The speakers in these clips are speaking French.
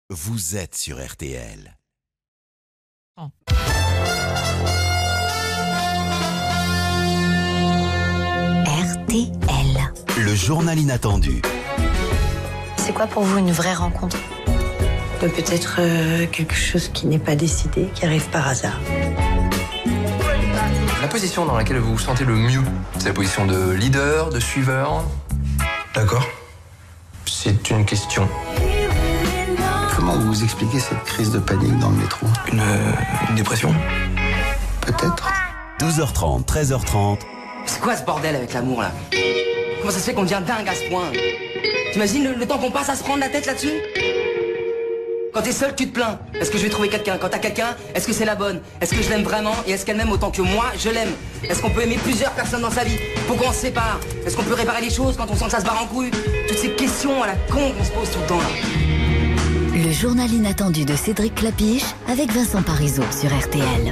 Vous êtes sur RTL. RTL. Le journal inattendu. C'est quoi pour vous une vraie rencontre ? Peut-être quelque chose qui n'est pas décidé, qui arrive par hasard. La position dans laquelle vous vous sentez le mieux, c'est la position de leader, de suiveur. D'accord. C'est une question. Comment vous expliquez cette crise de panique dans le métro ? Une dépression. Peut-être. 12h30, 13h30. C'est quoi ce bordel avec l'amour là ? Comment ça se fait qu'on devient dingue à ce point ? T'imagines le temps qu'on passe à se prendre la tête là-dessus ? Quand t'es seul, tu te plains. Est-ce que je vais trouver quelqu'un ? Quand t'as quelqu'un, est-ce que c'est la bonne ? Est-ce que je l'aime vraiment ? Et est-ce qu'elle m'aime autant que moi, je l'aime ? Est-ce qu'on peut aimer plusieurs personnes dans sa vie ? Pourquoi on se sépare ? Est-ce qu'on peut réparer les choses quand on sent que ça se barre en couille ? Toutes ces questions à la con qu'on se pose tout le temps là. Le journal inattendu de Cédric Clapiche avec Vincent Parisot sur RTL.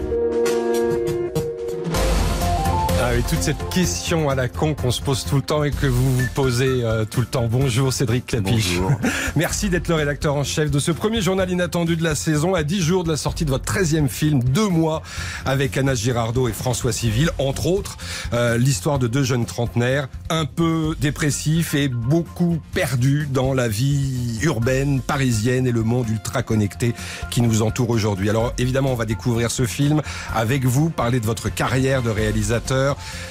Ah oui, toute cette question à la con qu'on se pose tout le temps et que vous vous posez tout le temps. Bonjour Cédric Clapiche. Bonjour. Merci d'être le rédacteur en chef de ce premier journal inattendu de la saison, à 10 jours de la sortie de votre 13e film, 2 mois, avec Anas Girardot et François Civil, entre autres. L'histoire de 2 jeunes trentenaires, un peu dépressifs et beaucoup perdus dans la vie urbaine, parisienne et le monde ultra connecté qui nous entoure aujourd'hui. Alors évidemment, on va découvrir ce film avec vous, parler de votre carrière de réalisateur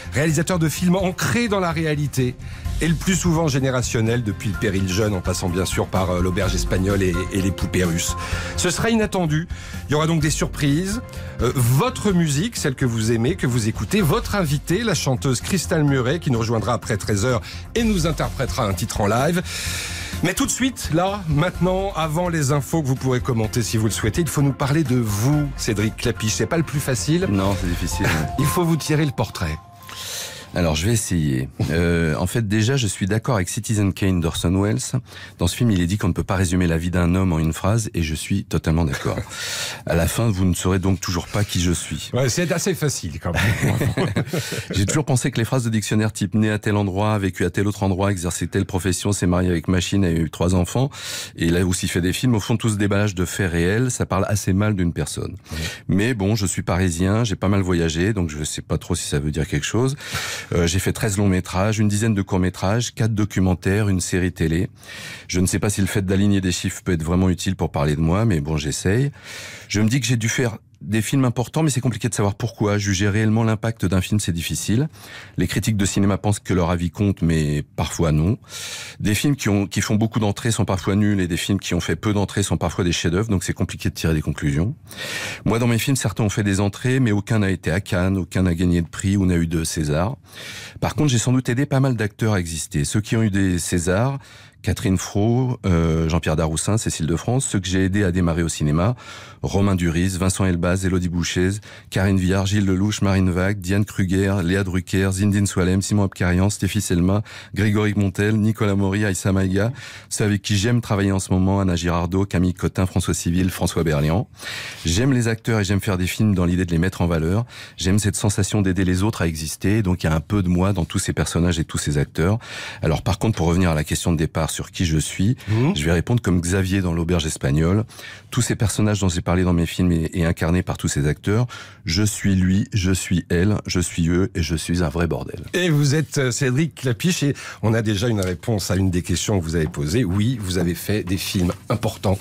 de films ancrés dans la réalité et le plus souvent générationnel, depuis le Péril jeune en passant bien sûr par l'Auberge espagnole et les poupées russes. Ce sera inattendu, il y aura donc des surprises, votre musique, celle que vous aimez, que vous écoutez, votre invitée, la chanteuse Crystal Murray qui nous rejoindra après 13h et nous interprétera un titre en live. Mais tout de suite, là, maintenant, avant les infos que vous pourrez commenter si vous le souhaitez, il faut nous parler de vous, Cédric Clapiche. C'est pas le plus facile. Non, c'est difficile. Il faut vous tirer le portrait. Alors, je vais essayer. En fait, déjà, je suis d'accord avec Citizen Kane d'Orson Welles. Dans ce film, il est dit qu'on ne peut pas résumer la vie d'un homme en une phrase, et je suis totalement d'accord. À la fin, vous ne saurez donc toujours pas qui je suis. Ouais, c'est assez facile, quand même. J'ai toujours pensé que les phrases de dictionnaire type né à tel endroit, vécu à tel autre endroit, exercé telle profession, s'est marié avec machine, a eu 3 enfants, et là aussi fait des films, au fond, tout ce déballage de faits réels, ça parle assez mal d'une personne. Ouais. Mais bon, je suis parisien, j'ai pas mal voyagé, donc je sais pas trop si ça veut dire quelque chose. J'ai fait 13 longs métrages, une dizaine de courts métrages, 4 documentaires, une série télé. Je ne sais pas si le fait d'aligner des chiffres peut être vraiment utile pour parler de moi, mais bon, j'essaye. Je me dis que j'ai dû faire des films importants, mais c'est compliqué de savoir pourquoi. Juger réellement l'impact d'un film, c'est difficile. Les critiques de cinéma pensent que leur avis compte, mais parfois non. Des films qui font beaucoup d'entrées sont parfois nuls, et des films qui ont fait peu d'entrées sont parfois des chefs-d'œuvre, donc c'est compliqué de tirer des conclusions. Moi, dans mes films, certains ont fait des entrées, mais aucun n'a été à Cannes, aucun n'a gagné de prix ou n'a eu de César. Par contre, j'ai sans doute aidé pas mal d'acteurs à exister. Ceux qui ont eu des Césars, Catherine Fro, Jean-Pierre Daroussin, Cécile de France, ceux que j'ai aidés à démarrer au cinéma, Romain Duris, Vincent Elbaz, Élodie Bouchez, Karine Viard, Gilles Lelouch, Marine Vague, Diane Kruger, Léa Drucker, Zindine Soualem, Simon Abkarian, Stéphie Selma, Grégory Montel, Nicolas Maury, Aïssa Maïga, ceux avec qui j'aime travailler en ce moment, Anas Girardot, Camille Cotin, François Civil, François Berliand. J'aime les acteurs et j'aime faire des films dans l'idée de les mettre en valeur. J'aime cette sensation d'aider les autres à exister, donc il y a un peu de moi dans tous ces personnages et tous ces acteurs. Alors par contre, pour revenir à la question de départ sur qui je suis, je vais répondre comme Xavier dans l'Auberge espagnole. Tous ces personnages dont j'ai parlé dans mes films et incarnés par tous ces acteurs, je suis lui, je suis elle, je suis eux et je suis un vrai bordel. Et vous êtes Cédric Clapiche et on a déjà une réponse à une des questions que vous avez posées. Oui, vous avez fait des films importants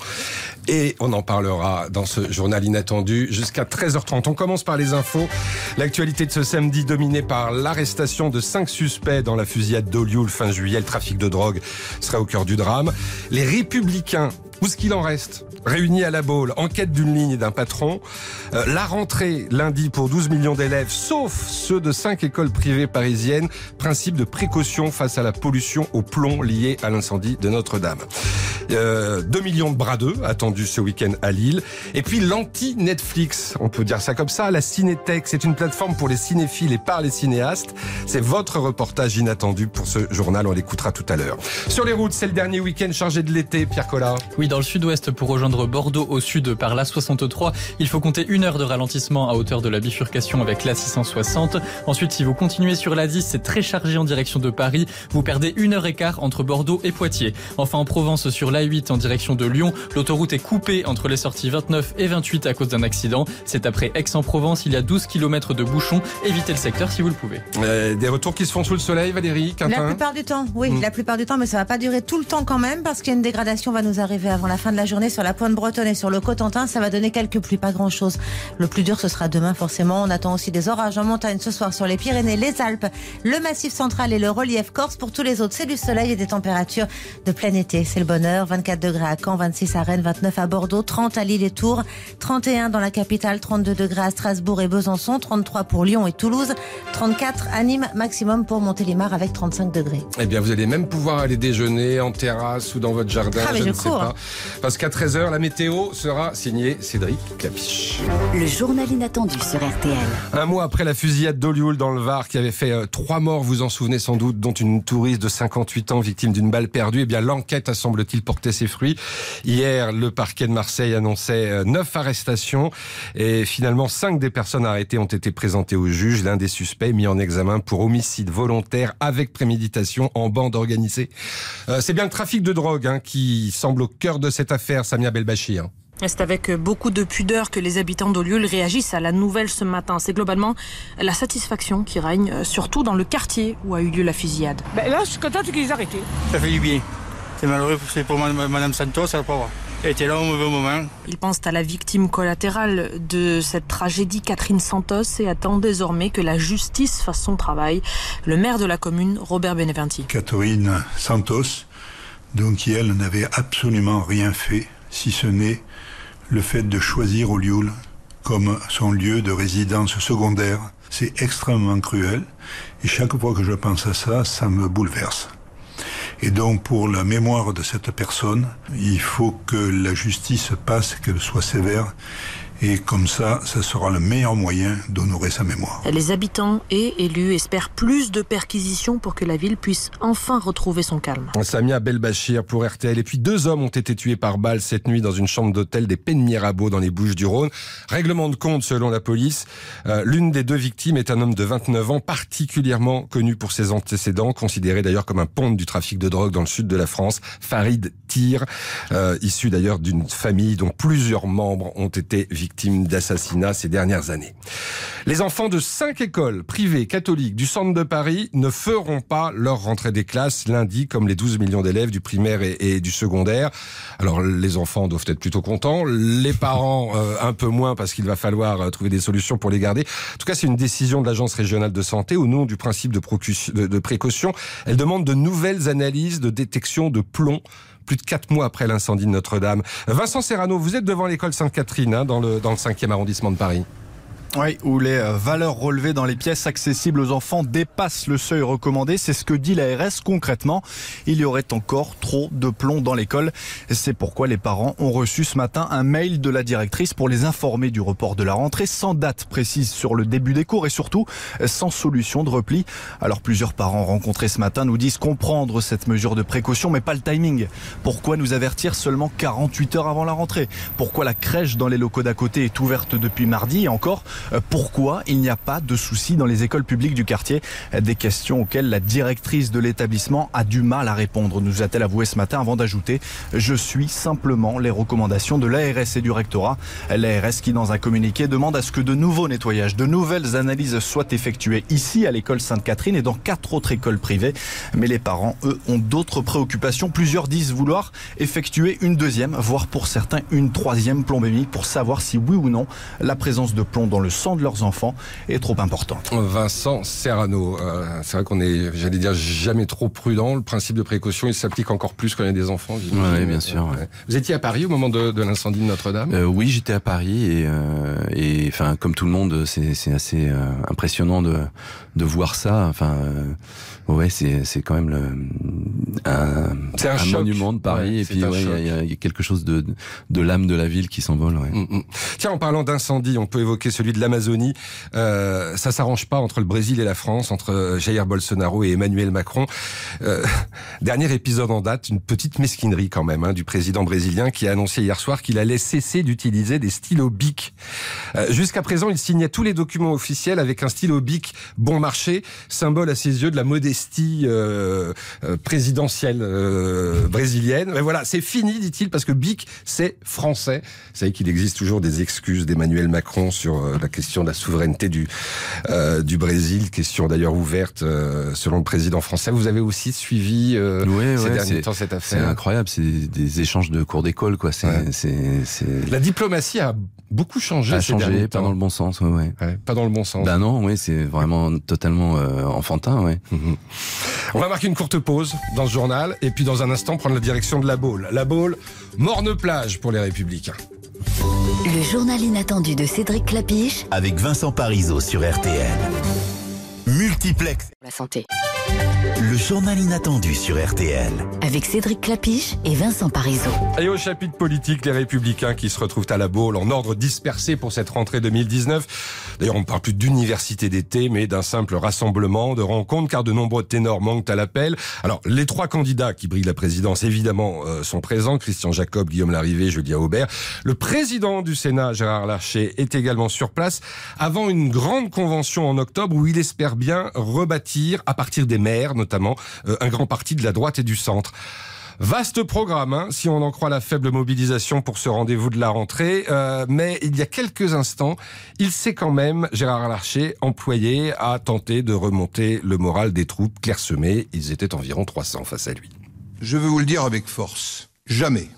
et on en parlera dans ce journal inattendu jusqu'à 13h30. On commence par les infos. L'actualité de ce samedi dominée par l'arrestation de 5 suspects dans la fusillade d'Olioul fin juillet. Le trafic de drogue sera au cœur du drame. Les Républicains, où est-ce qu'il en reste ? Réunis à la Baule, en quête d'une ligne et d'un patron. La rentrée lundi pour 12 millions d'élèves, sauf ceux de 5 écoles privées parisiennes. Principe de précaution face à la pollution au plomb liée à l'incendie de Notre-Dame. 2 millions de bras d'œufs attendus ce week-end à Lille. Et puis l'anti-Netflix, on peut dire ça comme ça, la Cinétech. C'est une plateforme pour les cinéphiles et par les cinéastes. C'est votre reportage inattendu pour ce journal, on l'écoutera tout à l'heure. Sur les routes, c'est le dernier week-end chargé de l'été, Pierre Collat. Oui, Oui, dans le sud-ouest pour rejoindre Bordeaux au sud par l'A63. Il faut compter 1 heure de ralentissement à hauteur de la bifurcation avec l'A660. Ensuite, si vous continuez sur l'A10, c'est très chargé en direction de Paris. Vous perdez 1h15 entre Bordeaux et Poitiers. Enfin, en Provence, sur l'A8 en direction de Lyon, l'autoroute est coupée entre les sorties 29 et 28 à cause d'un accident. C'est après Aix-en-Provence, il y a 12 km de bouchons. Évitez le secteur si vous le pouvez. Des retours qui se font sous le soleil, Valérie, Quentin? La plupart du temps, oui, la plupart du temps, mais ça va pas durer tout le temps quand même, parce qu'il y a une dégradation va nous arriver avant la fin de la journée sur la pointe bretonne et sur le Cotentin. Ça va donner quelques pluies, pas grand chose. Le plus dur, ce sera demain, forcément. On attend aussi des orages en montagne ce soir sur les Pyrénées, les Alpes, le Massif central et le relief corse. Pour tous les autres, c'est du soleil et des températures de plein été. C'est le bonheur. 24 degrés à Caen, 26 à Rennes, 29 à Bordeaux, 30 à Lille et Tours, 31 dans la capitale, 32 degrés à Strasbourg et Besançon, 33 pour Lyon et Toulouse, 34 à Nîmes, maximum pour Montélimar avec 35 degrés. Eh bien, vous allez même pouvoir aller déjeuner en terrasse ou dans votre jardin, je ne sais pas. Parce qu'à 13h, la météo sera signée Cédric Clapiche. Le journal inattendu sur RTL. Un mois après la fusillade d'Olioul dans le Var qui avait fait 3 morts, vous en souvenez sans doute, dont une touriste de 58 ans victime d'une balle perdue, eh bien l'enquête a semble-t-il porté ses fruits. Hier, le parquet de Marseille annonçait 9 arrestations et finalement 5 des personnes arrêtées ont été présentées au juge. L'un des suspects mis en examen pour homicide volontaire avec préméditation en bande organisée. C'est bien le trafic de drogue qui semble au cœur de cette affaire, Samia Belbachir. C'est avec beaucoup de pudeur que les habitants d'Olioul réagissent à la nouvelle ce matin. C'est globalement la satisfaction qui règne, surtout dans le quartier où a eu lieu la fusillade. Là, je suis content qu'ils les aient arrêtés. Ça fait du bien. C'est malheureux pour Madame Santos, elle pauvre. Elle était là au mauvais moment. Ils pensent à la victime collatérale de cette tragédie, Catherine Santos, et attendent désormais que la justice fasse son travail. Le maire de la commune, Robert Beneventi. Catherine Santos, donc qui elle n'avait absolument rien fait, si ce n'est le fait de choisir Olioul comme son lieu de résidence secondaire. C'est extrêmement cruel et chaque fois que je pense à ça, ça me bouleverse. Et donc pour la mémoire de cette personne, il faut que la justice passe, qu'elle soit sévère. Et comme ça sera le meilleur moyen d'honorer sa mémoire. Les habitants et élus espèrent plus de perquisitions pour que la ville puisse enfin retrouver son calme. Samia Belbachir pour RTL. Et puis 2 hommes ont été tués par balle cette nuit dans une chambre d'hôtel des Pays de Mirabeau dans les Bouches-du-Rhône. Règlement de compte selon la police. L'une des 2 victimes est un homme de 29 ans, particulièrement connu pour ses antécédents, considéré d'ailleurs comme un ponte du trafic de drogue dans le sud de la France. Farid Tir, issu d'ailleurs d'une famille dont plusieurs membres ont été victimes d'assassinats ces dernières années. Les enfants de 5 écoles privées catholiques du centre de Paris ne feront pas leur rentrée des classes lundi, comme les 12 millions d'élèves du primaire et du secondaire. Alors les enfants doivent être plutôt contents, les parents un peu moins parce qu'il va falloir trouver des solutions pour les garder. En tout cas, c'est une décision de l'Agence régionale de santé au nom du principe de précaution. Elle demande de nouvelles analyses de détection de plomb plus de 4 mois après l'incendie de Notre-Dame. Vincent Serrano, vous êtes devant l'école Sainte-Catherine dans le 5e arrondissement de Paris. Oui, où les valeurs relevées dans les pièces accessibles aux enfants dépassent le seuil recommandé. C'est ce que dit l'ARS concrètement. Il y aurait encore trop de plomb dans l'école. C'est pourquoi les parents ont reçu ce matin un mail de la directrice pour les informer du report de la rentrée, sans date précise sur le début des cours et surtout sans solution de repli. Alors plusieurs parents rencontrés ce matin nous disent comprendre cette mesure de précaution, mais pas le timing. Pourquoi nous avertir seulement 48 heures avant la rentrée? Pourquoi la crèche dans les locaux d'à côté est ouverte depuis mardi et encore? Pourquoi il n'y a pas de soucis dans les écoles publiques du quartier? Des questions auxquelles la directrice de l'établissement a du mal à répondre, nous a-t-elle avoué ce matin avant d'ajouter « Je suis simplement les recommandations de l'ARS et du rectorat ». L'ARS qui, dans un communiqué, demande à ce que de nouveaux nettoyages, de nouvelles analyses soient effectuées ici à l'école Sainte-Catherine et dans 4 autres écoles privées. Mais les parents, eux, ont d'autres préoccupations. Plusieurs disent vouloir effectuer une 2e, voire pour certains une 3e plombémie pour savoir si oui ou non la présence de plomb dans le sang de leurs enfants est trop importante. Vincent Serrano, c'est vrai qu'on est, j'allais dire, jamais trop prudent. Le principe de précaution, il s'applique encore plus quand il y a des enfants. Oui, bien sûr. Ouais. Vous étiez à Paris au moment de l'incendie de Notre-Dame? Oui, j'étais à Paris et enfin, comme tout le monde, c'est assez impressionnant de voir ça. Enfin, ouais, c'est quand même un monument de Paris. Ouais, et puis, il y a quelque chose de l'âme de la ville qui s'envole. Ouais. Tiens, en parlant d'incendie, on peut évoquer celui de de l'Amazonie. Ça s'arrange pas entre le Brésil et la France, entre Jair Bolsonaro et Emmanuel Macron. Dernier épisode en date, une petite mesquinerie quand même, du président brésilien qui a annoncé hier soir qu'il allait cesser d'utiliser des stylos Bic. Jusqu'à présent, il signait tous les documents officiels avec un stylo Bic bon marché, symbole à ses yeux de la modestie présidentielle brésilienne. Mais voilà, c'est fini, dit-il, parce que Bic, c'est français. Vous savez qu'il existe toujours des excuses d'Emmanuel Macron sur la question de la souveraineté du Brésil, question d'ailleurs ouverte selon le président français. Vous avez aussi suivi ces derniers temps cette affaire. C'est incroyable, c'est des échanges de cours d'école, quoi. La diplomatie a beaucoup changé. Pas dans le bon sens, pas dans le bon sens. Ben non, c'est vraiment totalement enfantin, On va marquer une courte pause dans ce journal et puis dans un instant prendre la direction de La Baule. La Baule, morne plage pour les Républicains. Le journal inattendu de Cédric Clapiche avec Vincent Parisot sur RTL. Multiplex. La santé. Le journal inattendu sur RTL. Avec Cédric Clapiche et Vincent Parisot. Et au chapitre politique, les Républicains qui se retrouvent à La Baule en ordre dispersé pour cette rentrée 2019. D'ailleurs, on ne parle plus d'université d'été, mais d'un simple rassemblement, de rencontres, car de nombreux ténors manquent à l'appel. Alors, les 3 candidats qui briguent la présidence, évidemment, sont présents. Christian Jacob, Guillaume Larrivé, Julia Aubert. Le président du Sénat, Gérard Larcher, est également sur place avant une grande convention en octobre où il espère bien rebâtir, à partir des maires notamment, un grand parti de la droite et du centre. Vaste programme, si on en croit la faible mobilisation pour ce rendez-vous de la rentrée, mais il y a quelques instants, il s'est quand même, Gérard Larcher, employé à tenter de remonter le moral des troupes clairsemées. Ils étaient environ 300 face à lui. Je veux vous le dire avec force, jamais,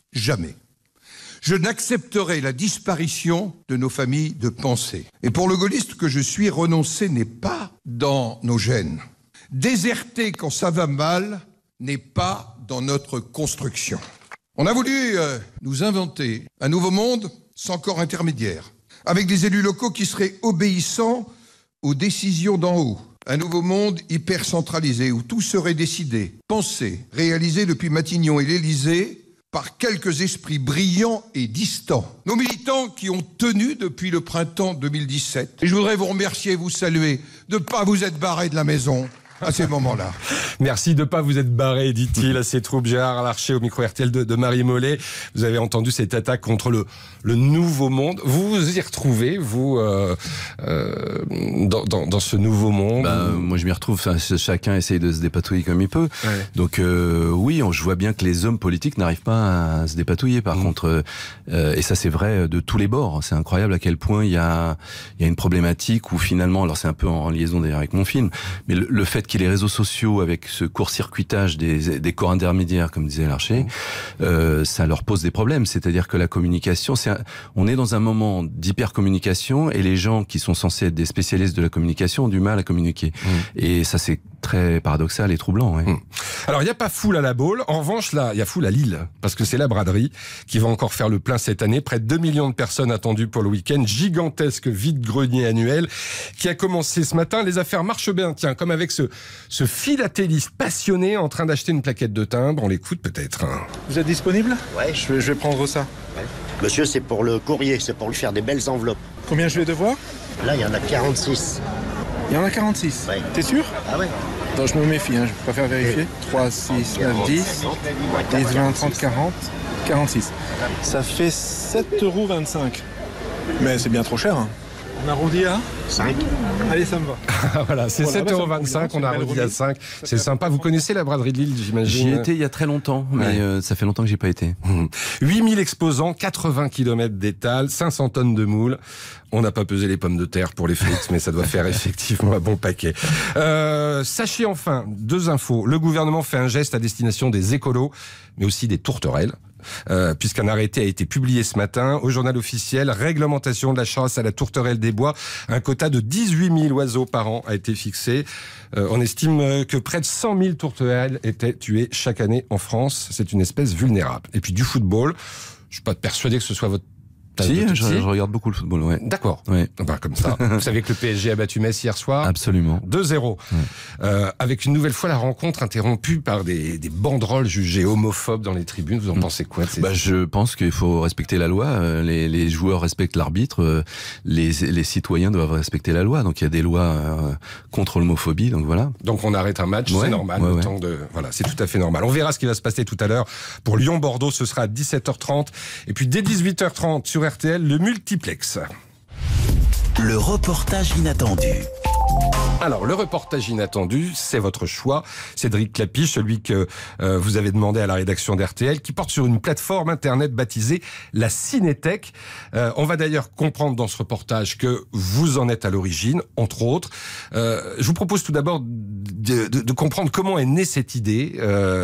je n'accepterai la disparition de nos familles de pensée. Et pour le gaulliste que je suis, renoncer n'est pas dans nos gènes. Déserter quand ça va mal n'est pas dans notre construction. On a voulu nous inventer un nouveau monde sans corps intermédiaire, avec des élus locaux qui seraient obéissants aux décisions d'en haut. Un nouveau monde hyper centralisé où tout serait décidé, pensé, réalisé depuis Matignon et l'Élysée par quelques esprits brillants et distants. Nos militants qui ont tenu depuis le printemps 2017. Et je voudrais vous remercier, vous saluer, de ne pas vous être barrés de la maison à ces moments-là. Merci de ne pas vous être barré, dit-il à ses troupes. Gérard Larcher au micro RTL de Marie Mollet. Vous avez entendu cette attaque contre le nouveau monde. Vous vous y retrouvez, vous, dans ce nouveau monde? Moi, je m'y retrouve. Enfin, chacun essaye de se dépatouiller comme il peut. Ouais. Donc, oui, je vois bien que les hommes politiques n'arrivent pas à se dépatouiller. Par contre, et ça, c'est vrai de tous les bords. C'est incroyable à quel point il y a une problématique où finalement, alors c'est un peu en liaison d'ailleurs avec mon film, mais le fait qu'il y ait les réseaux sociaux avec ce court-circuitage des corps intermédiaires, comme disait Larcher, ça leur pose des problèmes. C'est-à-dire que la communication, on est dans un moment d'hypercommunication et les gens qui sont censés être des spécialistes de la communication ont du mal à communiquer. Et ça, c'est très paradoxal et troublant. Ouais. Alors, il n'y a pas foule à La Baule. En revanche, là, il y a foule à Lille, parce que c'est la braderie qui va encore faire le plein cette année. Près de 2 millions de personnes attendues pour le week-end. Gigantesque vide-grenier annuel qui a commencé ce matin. Les affaires marchent bien, tiens, comme avec ce philatéliste passionné en train d'acheter une plaquette de timbre. On l'écoute peut-être. Vous êtes disponible? Ouais. Je vais prendre ça. Ouais. Monsieur, c'est pour le courrier, c'est pour lui faire des belles enveloppes. Combien je vais devoir? Là, il y en a 46. Il y en a 46? Ouais. T'es sûr? Ah ouais. Non, je me méfie, je préfère vérifier. 3, 6, 9, 10, 10, 20, 30, 40, 46. Ça fait 7,25 €. Mais c'est bien trop cher. Hein. On arrondit à 5. Allez, ça me va. Voilà, c'est 7,25 €, on a arrondi à 5. C'est sympa. Vous connaissez la braderie de Lille, j'imagine? J'y étais il y a très longtemps, mais ça fait longtemps que j'ai pas été. 8000 exposants, 80 km d'étal, 500 tonnes de moules. On n'a pas pesé les pommes de terre pour les frites, mais ça doit faire effectivement un bon paquet. Sachez enfin 2 infos. Le gouvernement fait un geste à destination des écolos, mais aussi des tourterelles. Puisqu'un arrêté a été publié ce matin au journal officiel, réglementation de la chasse à la tourterelle des bois. Un quota de 18 000 oiseaux par an a été fixé. On estime que près de 100 000 tourterelles étaient tuées chaque année en France. C'est une espèce vulnérable. Et puis du football, je suis pas persuadé que ce soit votre Si, je regarde beaucoup le football, ouais. D'accord. Ouais. Ben, comme ça. Vous savez que le PSG a battu Metz hier soir. Absolument. 2-0. Ouais. Avec une nouvelle fois la rencontre interrompue par des banderoles jugées homophobes dans les tribunes. Vous en pensez quoi? Je pense qu'il faut respecter la loi. Les joueurs respectent l'arbitre. Les citoyens doivent respecter la loi. Donc il y a des lois contre l'homophobie. Donc voilà. Donc on arrête un match, c'est normal. Voilà, c'est tout à fait normal. On verra ce qui va se passer tout à l'heure. Pour Lyon-Bordeaux, ce sera à 17h30. Et puis dès 18h30 sur RTL, le multiplex. Le reportage inattendu. Alors, le reportage inattendu, c'est votre choix. Cédric Clapiche, celui que vous avez demandé à la rédaction d'RTL, qui porte sur une plateforme internet baptisée la Cinétech. On va d'ailleurs comprendre dans ce reportage que vous en êtes à l'origine, entre autres. Je vous propose tout d'abord de comprendre comment est née cette idée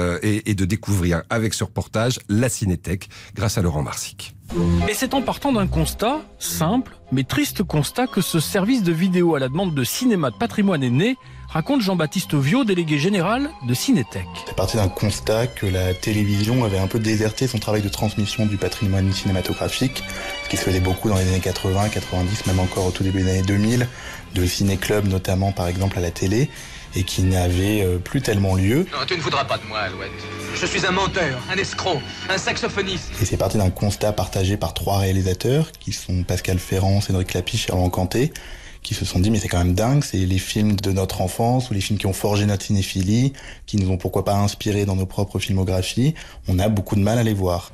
et de découvrir avec ce reportage la Cinétech grâce à Laurent Marsic. Et c'est en partant d'un constat, simple mais triste constat, que ce service de vidéo à la demande de Cinéma de Patrimoine est né, raconte Jean-Baptiste Viau, délégué général de Cinétech. C'est parti d'un constat que la télévision avait un peu déserté son travail de transmission du patrimoine cinématographique, ce qui se faisait beaucoup dans les années 80, 90, même encore au tout début des années 2000, de ciné-clubs notamment par exemple à la télé, et qui n'avait plus tellement lieu. Non, tu ne voudras pas de moi, Alouette. Je suis un menteur, un escroc, un saxophoniste. Et c'est parti d'un constat partagé par 3 réalisateurs, qui sont Pascal Ferrand, Cédric Clapiche et Roland Canté, qui se sont dit mais c'est quand même dingue, c'est les films de notre enfance ou les films qui ont forgé notre cinéphilie, qui nous ont pourquoi pas inspirés dans nos propres filmographies, on a beaucoup de mal à les voir.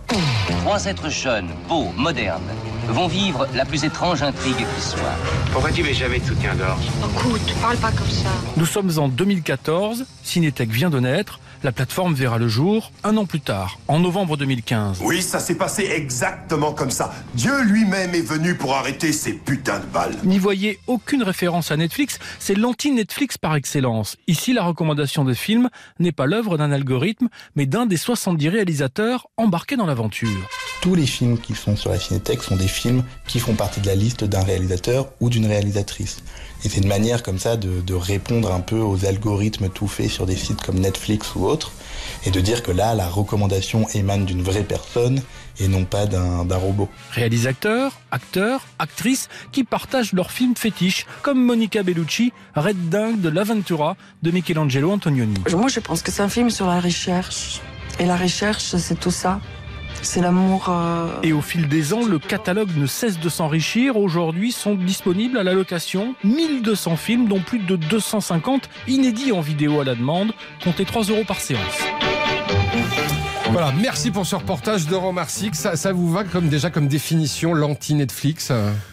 3 êtres jeunes, beaux, modernes, vont vivre la plus étrange intrigue qui soit. Pourquoi tu mets jamais de soutien-gorge? Écoute, parle pas comme ça. Nous sommes en 2014, Cinétech vient de naître, la plateforme verra le jour 1 an plus tard, en novembre 2015. Oui, ça s'est passé exactement comme ça. Dieu lui-même est venu pour arrêter ces putains de balles. N'y voyez aucune référence à Netflix, c'est l'anti-Netflix par excellence. Ici, la recommandation de films n'est pas l'œuvre d'un algorithme, mais d'un des 70 réalisateurs embarqués dans l'aventure. Tous les films qui sont sur la Cinétech sont des films qui font partie de la liste d'un réalisateur ou d'une réalisatrice. Et c'est une manière comme ça de répondre un peu aux algorithmes tout faits sur des sites comme Netflix ou autres, et de dire que là, la recommandation émane d'une vraie personne et non pas d'un robot. Réalisateurs, acteurs, actrices qui partagent leurs films fétiches, comme Monica Bellucci, Red Dingue de l'Aventura de Michelangelo Antonioni. Moi, je pense que c'est un film sur la recherche. Et la recherche, c'est tout ça. C'est l'amour. Et au fil des ans, le catalogue ne cesse de s'enrichir. Aujourd'hui sont disponibles à la location 1200 films, dont plus de 250 inédits en vidéo à la demande, comptez 3 € par séance. Voilà, merci pour ce reportage de Laurent Marsic. Ça vous va comme définition, l'anti-Netflix ?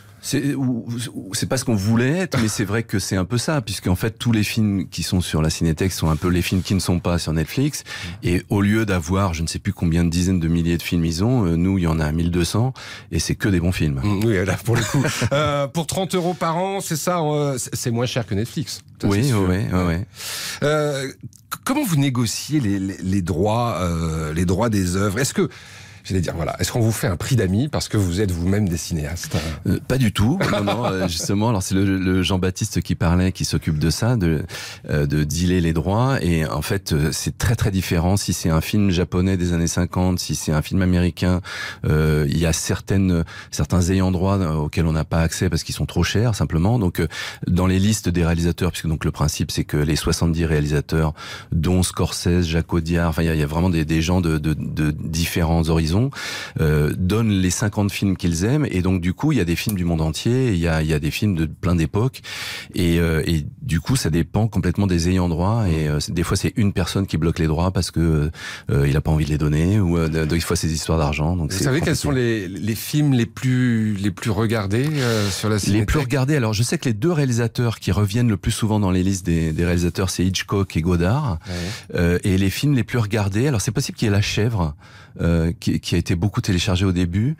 C'est pas ce qu'on voulait être, mais c'est vrai que c'est un peu ça, puisqu'en fait tous les films qui sont sur la Cinétech sont un peu les films qui ne sont pas sur Netflix, et au lieu d'avoir je ne sais plus combien de dizaines de milliers de films ils ont, nous il y en a 1200, et c'est que des bons films. Oui, là pour le coup, pour 30 € par an, c'est ça, c'est moins cher que Netflix. Ça, oui, oui. Comment vous négociez les droits des œuvres ? Est-ce qu'on vous fait un prix d'amis parce que vous êtes vous-même des cinéastes ? Pas du tout. Non, justement. Alors c'est le Jean-Baptiste qui parlait, qui s'occupe de ça, de dealer les droits. Et en fait, c'est très très différent. Si c'est un film japonais des années 50, si c'est un film américain, il y a certains ayants droit auxquels on n'a pas accès parce qu'ils sont trop chers simplement. Donc dans les listes des réalisateurs, puisque donc le principe c'est que les 70 réalisateurs, dont Scorsese, Jacques Audiard, enfin il y a vraiment des gens de différents horizons, donnent les 50 films qu'ils aiment, et donc du coup il y a des films du monde entier, il y a des films de plein d'époques, et du coup ça dépend complètement des ayants droit, et des fois c'est une personne qui bloque les droits parce que il a pas envie de les donner, ou des fois c'est des histoires d'argent. Donc vous savez quels sont les films les plus regardés sur la Cinétech ? Les plus regardés, alors je sais que les 2 réalisateurs qui reviennent le plus souvent dans les listes des réalisateurs, c'est Hitchcock et Godard. Ouais. Et les films les plus regardés, alors c'est possible qu'il y ait La Chèvre, qui a été beaucoup téléchargé au début,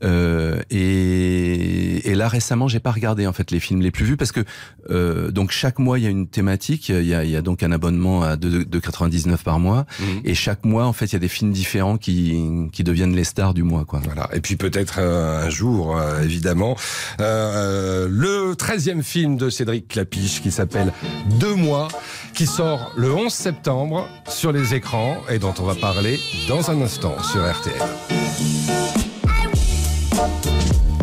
et là récemment j'ai pas regardé en fait les films les plus vus, parce que donc chaque mois il y a une thématique, il y a donc un abonnement à 2,99 par mois, et chaque mois en fait il y a des films différents qui deviennent les stars du mois, quoi. Voilà. Et puis peut-être un jour évidemment le 13e film de Cédric Clapiche qui s'appelle 2 mois, qui sort le 11 septembre sur les écrans et dont on va parler dans un instant sur RTL.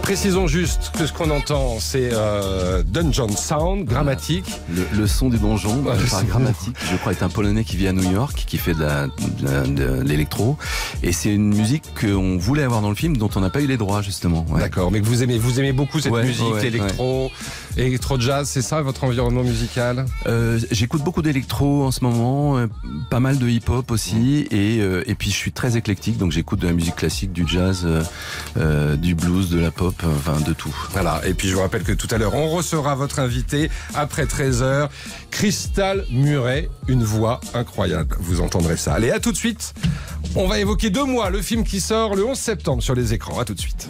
Précisons juste que ce qu'on entend, c'est Dungeon Sound, Grammatique. Le son du donjon, par Grammatique, je crois, est un Polonais qui vit à New York, qui fait de l'électro. Et c'est une musique qu'on voulait avoir dans le film, dont on n'a pas eu les droits, justement. Ouais. D'accord, mais que vous aimez beaucoup cette musique, l'électro, électro-jazz, c'est ça votre environnement musical? J'écoute beaucoup d'électro en ce moment, pas mal de hip-hop aussi, et puis je suis très éclectique, donc j'écoute de la musique classique, du jazz, du blues, de la pop, enfin de tout. Voilà, et puis je vous rappelle que tout à l'heure, on recevra votre invité après 13h, Crystal Murray, une voix incroyable, vous entendrez ça. Allez, à tout de suite, on va évoquer 2 mois, le film qui sort le 11 septembre sur les écrans, à tout de suite.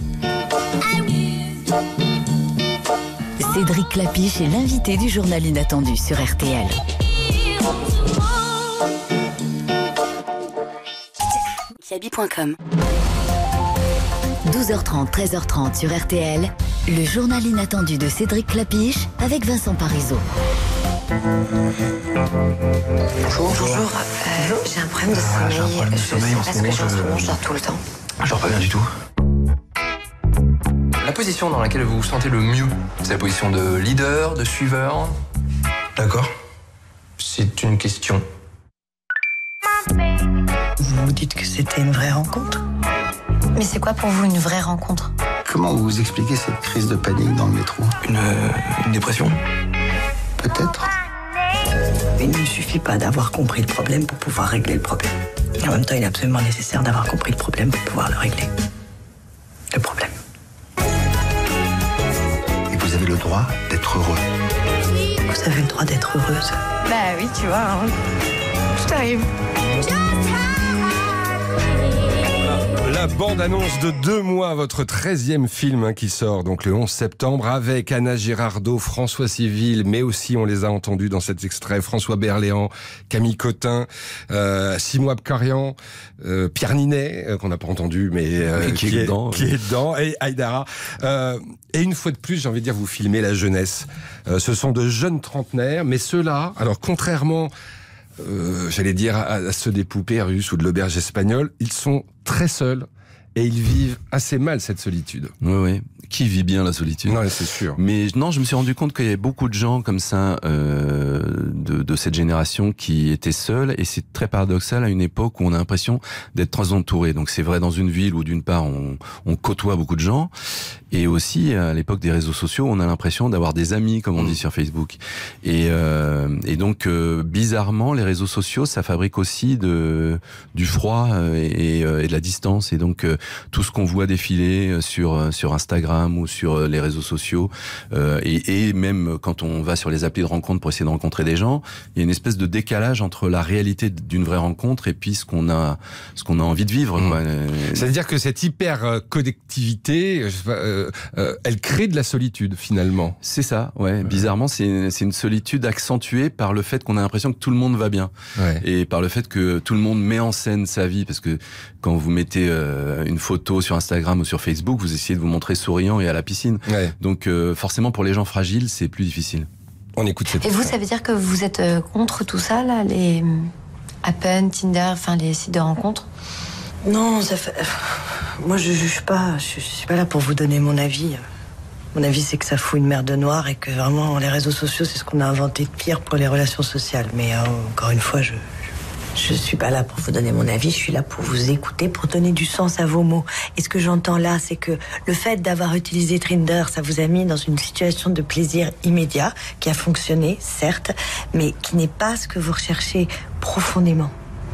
Cédric Clapiche est l'invité du journal inattendu sur RTL. Kiabi.com 12h30, 13h30 sur RTL, le journal inattendu de Cédric Clapiche avec Vincent Parisot. Bonjour. J'ai un problème de sommeil. Je sais pas ce que j'ai en ce moment, je dors tout le temps. Je dors pas bien du tout. La position dans laquelle vous vous sentez le mieux, c'est la position de leader, de suiveur. D'accord. C'est une question. Vous dites que c'était une vraie rencontre? Mais c'est quoi pour vous une vraie rencontre? Comment vous expliquez cette crise de panique dans le métro? Une dépression? Peut-être. Il ne suffit pas d'avoir compris le problème pour pouvoir régler le problème. En même temps, il est absolument nécessaire d'avoir compris le problème pour pouvoir le régler. Le problème. Et vous avez le droit d'être heureux. Vous avez le droit d'être heureuse. Bah oui, tu vois, hein. Tout arrive. La bande-annonce de 2 mois, votre 13e film qui sort donc le 11 septembre avec Anna Girardot, François Civil, mais aussi on les a entendus dans cet extrait, François Berléand, Camille Cotin, Simon Abkarian, Pierre Ninet, qu'on n'a pas entendu mais qui est dedans, et Haïdara. Et une fois de plus, j'ai envie de dire, vous filmez la jeunesse. Ce sont de jeunes trentenaires, mais ceux-là, alors contrairement j'allais dire à ceux des poupées russes ou de l'auberge espagnole, ils sont très seuls et ils vivent assez mal cette solitude. Oui. Qui vit bien la solitude? Non, c'est sûr. Mais non, je me suis rendu compte qu'il y avait beaucoup de gens comme ça de cette génération qui étaient seuls, et c'est très paradoxal à une époque où on a l'impression d'être très entouré. Donc c'est vrai dans une ville où d'une part on côtoie beaucoup de gens, et aussi à l'époque des réseaux sociaux, on a l'impression d'avoir des amis, comme on dit sur Facebook. Et donc bizarrement, les réseaux sociaux, ça fabrique aussi du froid et de la distance. Et donc tout ce qu'on voit défiler sur Instagram ou sur les réseaux sociaux, et même quand on va sur les applis de rencontre pour essayer de rencontrer des gens, il y a une espèce de décalage entre la réalité d'une vraie rencontre et puis ce qu'on a envie de vivre. Quoi. C'est-à-dire que cette hyper connectivité, elle crée de la solitude finalement. C'est ça, ouais. Bizarrement, c'est une solitude accentuée par le fait qu'on a l'impression que tout le monde va bien, et par le fait que tout le monde met en scène sa vie, parce que quand vous mettez une photo sur Instagram ou sur Facebook, vous essayez de vous montrer souriant et à la piscine. Donc forcément pour les gens fragiles, c'est plus difficile. On écoute cette histoire. Et vous, ça veut dire que vous êtes contre tout ça, là, les Appen, Tinder, enfin les sites de rencontres? Non, ça fait... Moi, je juge pas. Je suis pas là pour vous donner mon avis. Mon avis, c'est que ça fout une merde noire et que vraiment, les réseaux sociaux, c'est ce qu'on a inventé de pire pour les relations sociales. Mais encore une fois, je suis pas là pour vous donner mon avis, je suis là pour vous écouter, pour donner du sens à vos mots. Et ce que j'entends là, c'est que le fait d'avoir utilisé Tinder, ça vous a mis dans une situation de plaisir immédiat, qui a fonctionné, certes, mais qui n'est pas ce que vous recherchez profondément.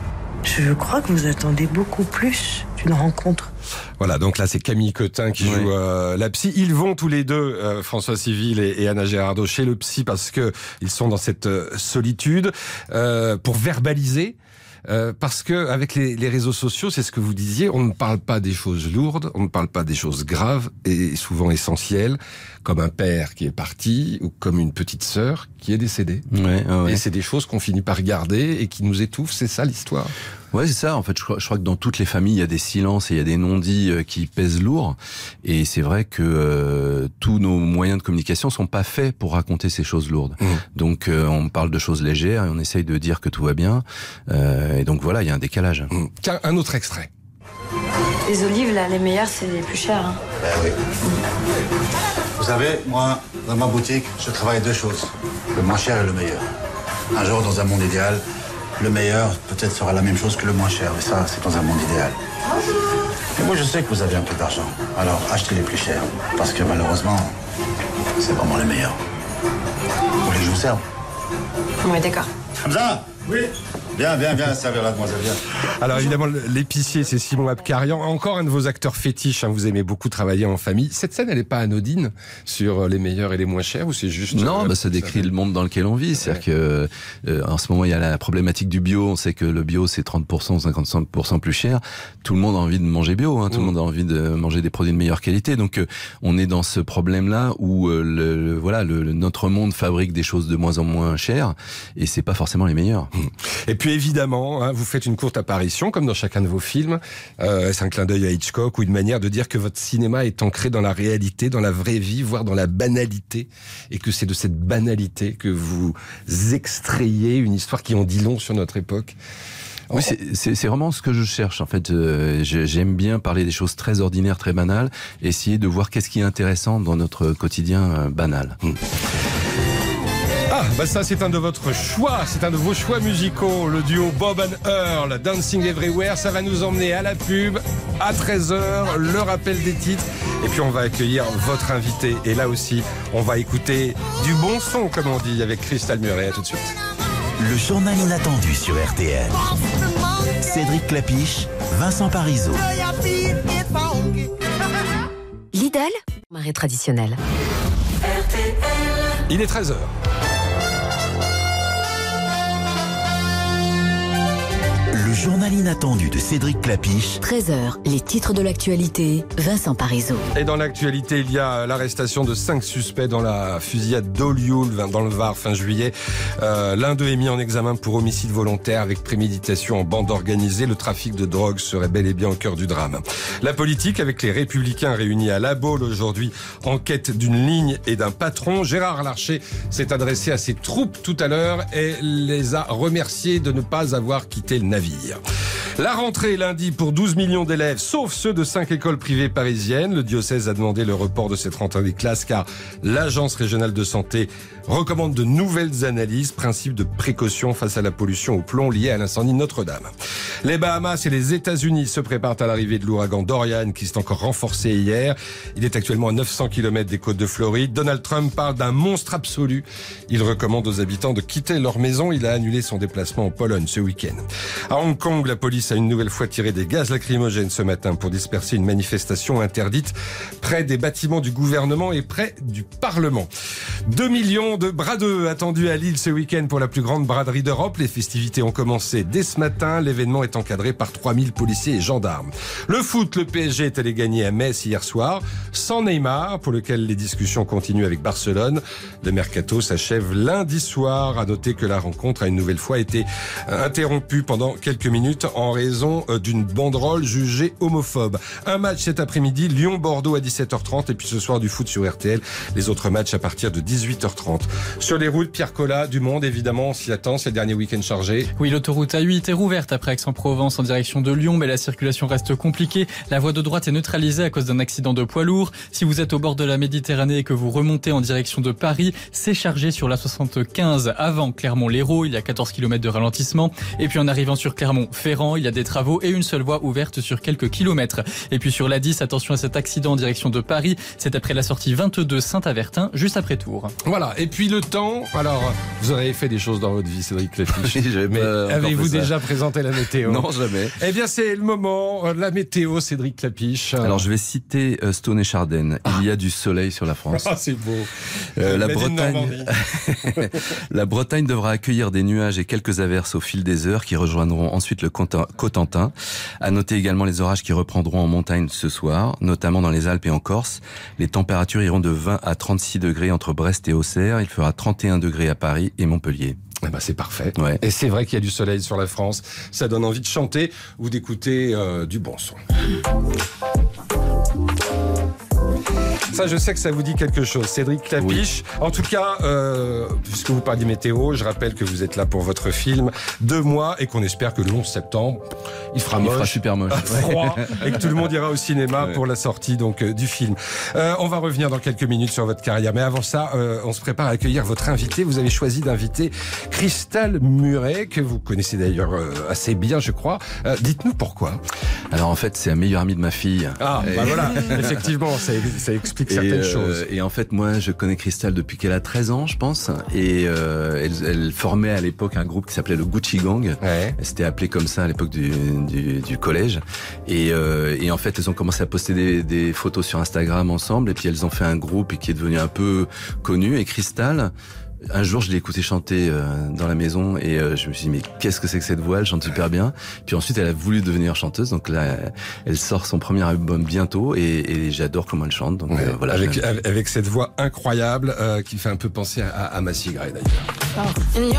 Je crois que vous attendez beaucoup plus d'une rencontre. Voilà, donc là c'est Camille Cotin qui joue la psy. Ils vont tous les deux, François Civil et Anna Girardot, chez le psy parce que ils sont dans cette solitude pour verbaliser. Parce que avec les réseaux sociaux, c'est ce que vous disiez, on ne parle pas des choses lourdes, on ne parle pas des choses graves et souvent essentielles, comme un père qui est parti ou comme une petite sœur qui est décédée. Et c'est des choses qu'on finit par garder et qui nous étouffent, c'est ça l'histoire. Ouais, c'est ça. En fait, je crois que dans toutes les familles, il y a des silences et il y a des non-dits qui pèsent lourd. Et c'est vrai que tous nos moyens de communication sont pas faits pour raconter ces choses lourdes. Donc, on parle de choses légères et on essaye de dire que tout va bien. Et donc voilà, il y a un décalage. Tiens, un autre extrait. Les olives, là, les meilleures, c'est les plus chères. Hein. Ben oui. Vous savez, moi, dans ma boutique, je travaille à 2 choses. Le moins cher et le meilleur. Un jour, dans un monde idéal, le meilleur peut-être sera la même chose que le moins cher. Mais ça, c'est dans un monde idéal. Et moi, je sais que vous avez un peu d'argent. Alors, achetez les plus chers. Parce que malheureusement, c'est vraiment les meilleurs. Vous voulez que je vous serve? Oui, d'accord. Hamza! Oui. Viens, servir la demoiselle, viens. Alors évidemment, l'épicier, c'est Simon Abkarian. Encore un de vos acteurs fétiches, hein, vous aimez beaucoup travailler en famille. Cette scène, elle n'est pas anodine sur les meilleurs et les moins chers, ou c'est juste... Non, ça décrit le monde dans lequel on vit. C'est-à-dire que en ce moment, il y a la problématique du bio. On sait que le bio, c'est 30% ou 55% plus cher. Tout le monde a envie de manger bio, hein. Tout le monde a envie de manger des produits de meilleure qualité. Donc on est dans ce problème-là où notre monde fabrique des choses de moins en moins chères, et c'est pas forcément les meilleurs. Et puis évidemment, hein, vous faites une courte apparition, comme dans chacun de vos films. C'est un clin d'œil à Hitchcock, ou une manière de dire que votre cinéma est ancré dans la réalité, dans la vraie vie, voire dans la banalité, et que c'est de cette banalité que vous extrayez une histoire qui en dit long sur notre époque. Oui, c'est vraiment ce que je cherche. En fait, j'aime bien parler des choses très ordinaires, très banales, et essayer de voir qu'est-ce qui est intéressant dans notre quotidien banal. Ça c'est un de votre choix, c'est un de vos choix musicaux, le duo Bob and Earl, Dancing Everywhere. Ça va nous emmener à la pub, à 13h, le rappel des titres, et puis on va accueillir votre invité. Et là aussi, on va écouter du bon son, comme on dit, avec Crystal Murray. À tout de suite. Le journal inattendu sur RTL. Cédric Clapiche, Vincent Parisot. Lidl, marée traditionnelle. Il est 13h. Le journal inattendu de Cédric Clapiche. 13h, les titres de l'actualité, Vincent Parisot. Et dans l'actualité, il y a l'arrestation de 5 suspects dans la fusillade d'Olioul, dans le Var, fin juillet. L'un d'eux est mis en examen pour homicide volontaire avec préméditation en bande organisée. Le trafic de drogue serait bel et bien au cœur du drame. La politique, avec les Républicains réunis à La Baule aujourd'hui, en quête d'une ligne et d'un patron. Gérard Larcher s'est adressé à ses troupes tout à l'heure et les a remerciés de ne pas avoir quitté le navire. La rentrée lundi pour 12 millions d'élèves, sauf ceux de 5 écoles privées parisiennes. Le diocèse a demandé le report de cette rentrée des classes car l'Agence régionale de santé recommande de nouvelles analyses, principe de précaution face à la pollution au plomb liée à l'incendie de Notre-Dame. Les Bahamas et les États-Unis se préparent à l'arrivée de l'ouragan Dorian qui s'est encore renforcé hier. Il est actuellement à 900 km des côtes de Floride. Donald Trump parle d'un monstre absolu. Il recommande aux habitants de quitter leur maison. Il a annulé son déplacement en Pologne ce week-end. À Hong Kong, la police a une nouvelle fois tiré des gaz lacrymogènes ce matin pour disperser une manifestation interdite près des bâtiments du gouvernement et près du Parlement. 2 millions de bradeux attendus à Lille ce week-end pour la plus grande braderie d'Europe. Les festivités ont commencé dès ce matin. L'événement est encadré par 3000 policiers et gendarmes. Le foot, le PSG est allé gagner à Metz hier soir, sans Neymar, pour lequel les discussions continuent avec Barcelone. Le mercato s'achève lundi soir. À noter que la rencontre a une nouvelle fois été interrompue pendant quelques minutes en raison d'une banderole jugée homophobe. Un match cet après-midi, Lyon-Bordeaux à 17h30 et puis ce soir du foot sur RTL. Les autres matchs à partir de 18h30. Sur les routes, Pierre Collat, du monde évidemment, on s'y attend, c'est le dernier week-end chargé. Oui, l'autoroute A8 est rouverte après Aix-en-Provence en direction de Lyon, mais la circulation reste compliquée. La voie de droite est neutralisée à cause d'un accident de poids lourd. Si vous êtes au bord de la Méditerranée et que vous remontez en direction de Paris, c'est chargé sur la 75 avant Clermont-Lérault, il y a 14 km de ralentissement. Et puis en arrivant sur Clermont-Ferrand, il y a des travaux et une seule voie ouverte sur quelques kilomètres. Et puis sur la 10, attention à cet accident en direction de Paris, c'est après la sortie 22 Saint-Avertin, juste après Tours. Voilà, et puis le temps, alors vous avez fait des choses dans votre vie, Cédric Clapiche. Mais avez-vous déjà présenté la météo? Non, jamais. Eh bien c'est le moment, la météo, Cédric Clapiche. Alors je vais citer Stone et Chardin. Il y a du soleil sur la France. Ah, c'est beau. La Bretagne devra accueillir des nuages et quelques averses au fil des heures qui rejoindront ensuite le Cotentin. À noter également les orages qui reprendront en montagne ce soir, notamment dans les Alpes et en Corse. Les températures iront de 20 à 36 degrés entre Brest et Auxerre. Il fera 31 degrés à Paris et Montpellier. Eh ben c'est parfait. Ouais. Et c'est vrai qu'il y a du soleil sur la France. Ça donne envie de chanter ou d'écouter du bon son. Ça, je sais que ça vous dit quelque chose. Cédric Clapiche. Oui. En tout cas, puisque vous parliez météo, je rappelle que vous êtes là pour votre film 2 mois et qu'on espère que le 11 septembre, il fera super moche. Froid, et que tout le monde ira au cinéma pour la sortie donc du film. On va revenir dans quelques minutes sur votre carrière. Mais avant ça, on se prépare à accueillir votre invité. Vous avez choisi d'inviter Crystal Murray, que vous connaissez d'ailleurs assez bien, je crois. Dites-nous pourquoi. Alors en fait, c'est un meilleur ami de ma fille. Ah, bah voilà, effectivement, ça explique certaines choses. Et en fait, moi, je connais Crystal depuis qu'elle a 13 ans, je pense. Et elle formait à l'époque un groupe qui s'appelait le Gucci Gang. Ouais. C'était appelé comme ça à l'époque du collège. Et en fait, elles ont commencé à poster des photos sur Instagram ensemble. Et puis elles ont fait un groupe qui est devenu un peu connu. Et Crystal, un jour, je l'ai écouté chanter dans la maison et je me suis dit mais qu'est-ce que c'est que cette voix, elle chante super bien. Puis ensuite, elle a voulu devenir chanteuse, donc là, elle sort son premier album bientôt et j'adore comment elle chante. Donc voilà. Avec cette voix incroyable qui fait un peu penser à Massy Gray d'ailleurs.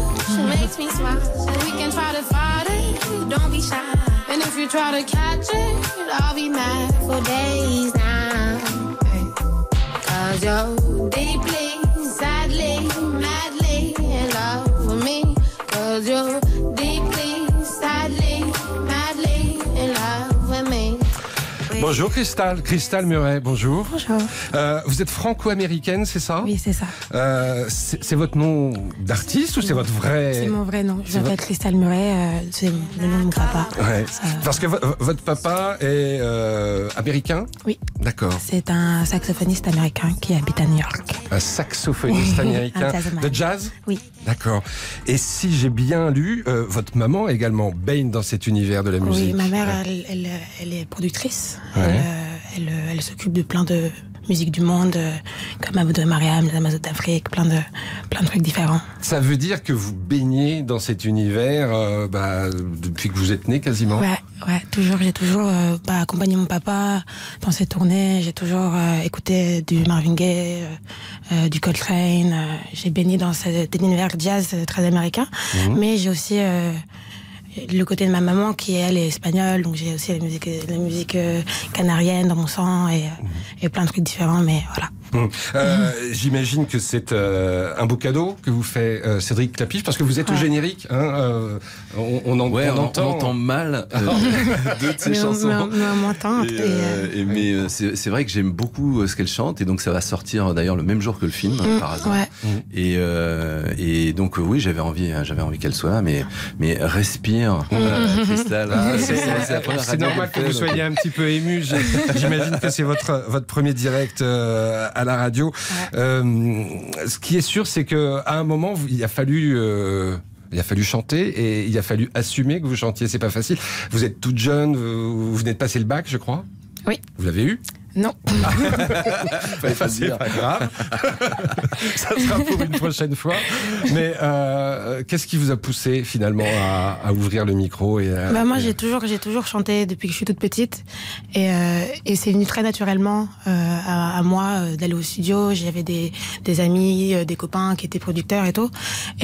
Sadly, madly in love with me, 'cause you're deeply, sadly, madly in love with me. Bonjour Crystal Murray, bonjour. Bonjour. Vous êtes franco-américaine, c'est ça? Oui, c'est ça. C'est votre nom d'artiste ou c'est votre vrai... C'est mon vrai nom. Je m'appelle Crystal Murray, c'est le nom de mon papa. Ouais. Parce que votre papa est américain? Oui. D'accord. C'est un saxophoniste américain qui habite à New York. Un saxophoniste américain de jazz? Oui. D'accord. Et si j'ai bien lu, votre maman également baigne dans cet univers de la musique. Oui, ma mère, elle est productrice. Ouais. Elle s'occupe de plein de musique du monde, comme Abou de Mariam, les Amazones d'Afrique, plein de trucs différents. Ça veut dire que vous baignez dans cet univers depuis que vous êtes né quasiment? Ouais, toujours. J'ai toujours accompagné mon papa dans ses tournées. J'ai toujours écouté du Marvin Gaye, du Coltrane. J'ai baigné dans cet univers jazz très américain. Mais j'ai aussi le côté de ma maman qui elle est espagnole, donc j'ai aussi la musique canarienne dans mon sang et plein de trucs différents, mais voilà. J'imagine que c'est un beau cadeau que vous fait Cédric Clapiche, parce que vous êtes au générique. Hein, on entend mal deux de ses chansons. On m'entend. Mais c'est vrai que j'aime beaucoup ce qu'elle chante, et donc ça va sortir d'ailleurs le même jour que le film, par hasard. Ouais. Et donc oui, j'avais envie qu'elle soit là, mais respire, Crystal. C'est normal que vous soyez un petit peu ému. J'imagine que c'est votre premier direct à la radio. Ce qui est sûr, c'est que à un moment, il a fallu chanter et il a fallu assumer que vous chantiez. C'est pas facile. Vous êtes toute jeune, vous venez de passer le bac, je crois. Oui. Vous l'avez eu? Non. C'est pas grave. Ça sera pour une prochaine fois. Mais qu'est-ce qui vous a poussé finalement à ouvrir le micro moi, j'ai toujours chanté depuis que je suis toute petite, et c'est venu très naturellement à moi d'aller au studio. J'avais des amis, des copains qui étaient producteurs et tout,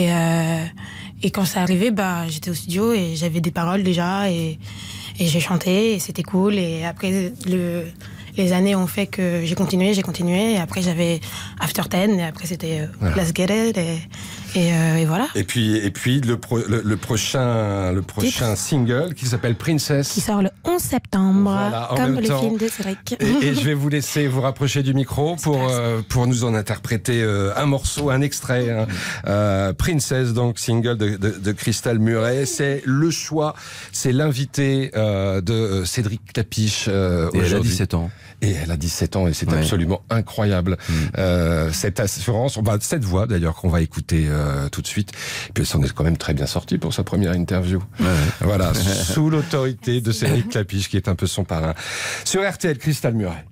et quand c'est arrivé, j'étais au studio et j'avais des paroles déjà, et j'ai chanté et c'était cool. Et après les années ont fait que j'ai continué, et après j'avais After 10, et après c'était Let's Get It, et voilà. Et puis le prochain single qui s'appelle Princess, qui sort le 11 septembre, voilà, comme le film de Cédric. Et je vais vous laisser vous rapprocher du micro pour nous en interpréter un morceau, un extrait. Princess, donc single de Crystal Murray. C'est le choix, c'est l'invité de Cédric Clapiche aujourd'hui. Elle a 17 ans. Et elle a 17 ans et c'est absolument incroyable. Cette assurance, cette voix d'ailleurs qu'on va écouter tout de suite. Et puis elle s'en est quand même très bien sortie pour sa première interview. Voilà, sous l'autorité de Cédric Clapiche qui est un peu son parrain. Sur RTL, Crystal Murray.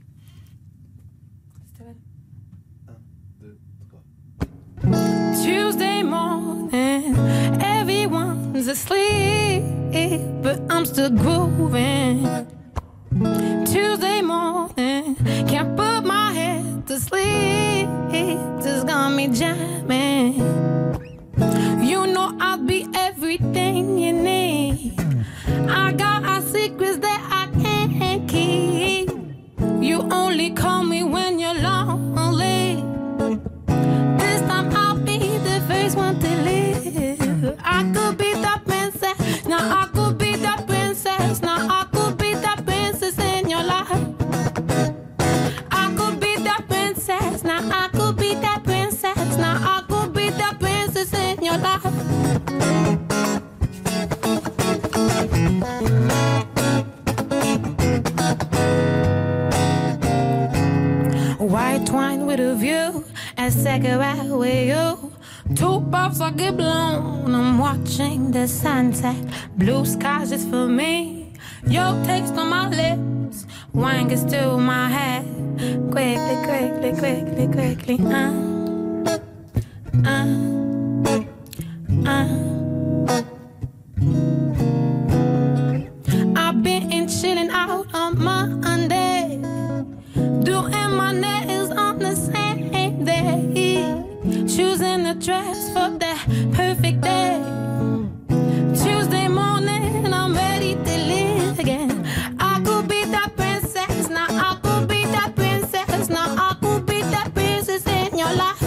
1, 2, 3. Tuesday morning, everyone's asleep, but I'm still grooving. Tuesday morning, can't put my head to sleep, just got me jamming. You know I'll be everything you need. I got our secrets that I can't keep. You only call me when you're White wine with a view, and cigarette with you. 2 puffs, I get blown. I'm watching the sunset. Blue skies just for me. Your taste on my lips. Wine gets to my head. Quickly, quickly, quickly, quickly. I've been chilling out on Monday, doing my nails on the same day, choosing a dress for that perfect day. Tuesday morning, I'm ready to live again. I could be that princess, now I could be that princess, now I could be that princess in your life.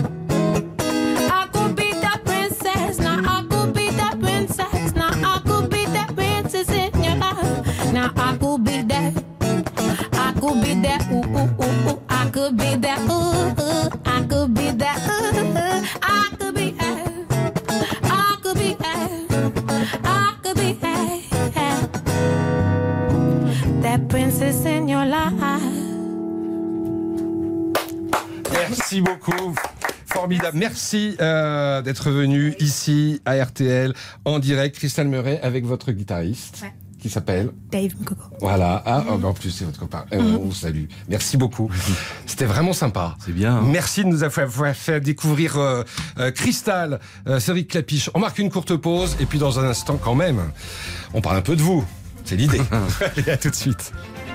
I could be that princess, now I could be that princess, now I could be that princess in your life. Now I could be that, I could be that, ooh, ooh, ooh, ooh. I could be that, ooh, ooh. I could be that, ooh, ooh. I could be that, I could be that, I could be that, that princess in your life. Merci beaucoup. Formidable. Merci d'être venu ici à RTL en direct. Crystal Murray avec votre guitariste. Ouais. Qui s'appelle Dave Mukoko. Voilà. Ah, en plus, c'est votre copain. On vous salue. Merci beaucoup. C'était vraiment sympa. C'est bien. Merci de nous avoir fait découvrir Crystal, Cédric Clapiche. On marque une courte pause et puis dans un instant, quand même, on parle un peu de vous. C'est l'idée. Allez, à tout de suite.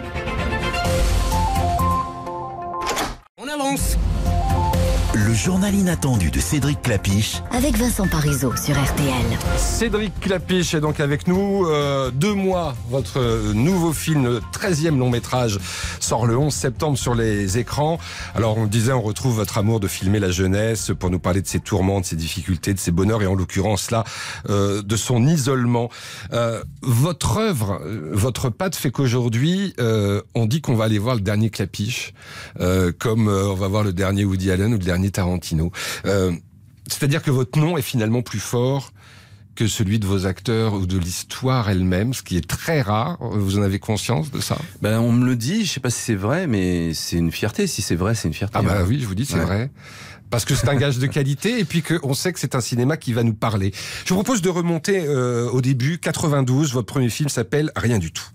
On avance. Le journal inattendu de Cédric Clapiche avec Vincent Parisot sur RTL. Cédric Clapiche est donc avec nous. 2 mois, votre nouveau film, le 13e long métrage, sort le 11 septembre sur les écrans. Alors on le disait, on retrouve votre amour de filmer la jeunesse pour nous parler de ses tourments, de ses difficultés, de ses bonheurs et en l'occurrence là, de son isolement. Votre œuvre, votre patte fait qu'aujourd'hui, on dit qu'on va aller voir le dernier Clapiche, comme on va voir le dernier Woody Allen ou le dernier Tarantino. C'est-à-dire que votre nom est finalement plus fort que celui de vos acteurs ou de l'histoire elle-même, ce qui est très rare. Vous en avez conscience de ça ? Ben, on me le dit, je sais pas si c'est vrai, mais c'est une fierté. Si c'est vrai, c'est une fierté. Ah bah oui, je vous dis, c'est vrai. Parce que c'est un gage de qualité et puis qu'on sait que c'est un cinéma qui va nous parler. Je vous propose de remonter au début, 92, votre premier film s'appelle Rien du tout.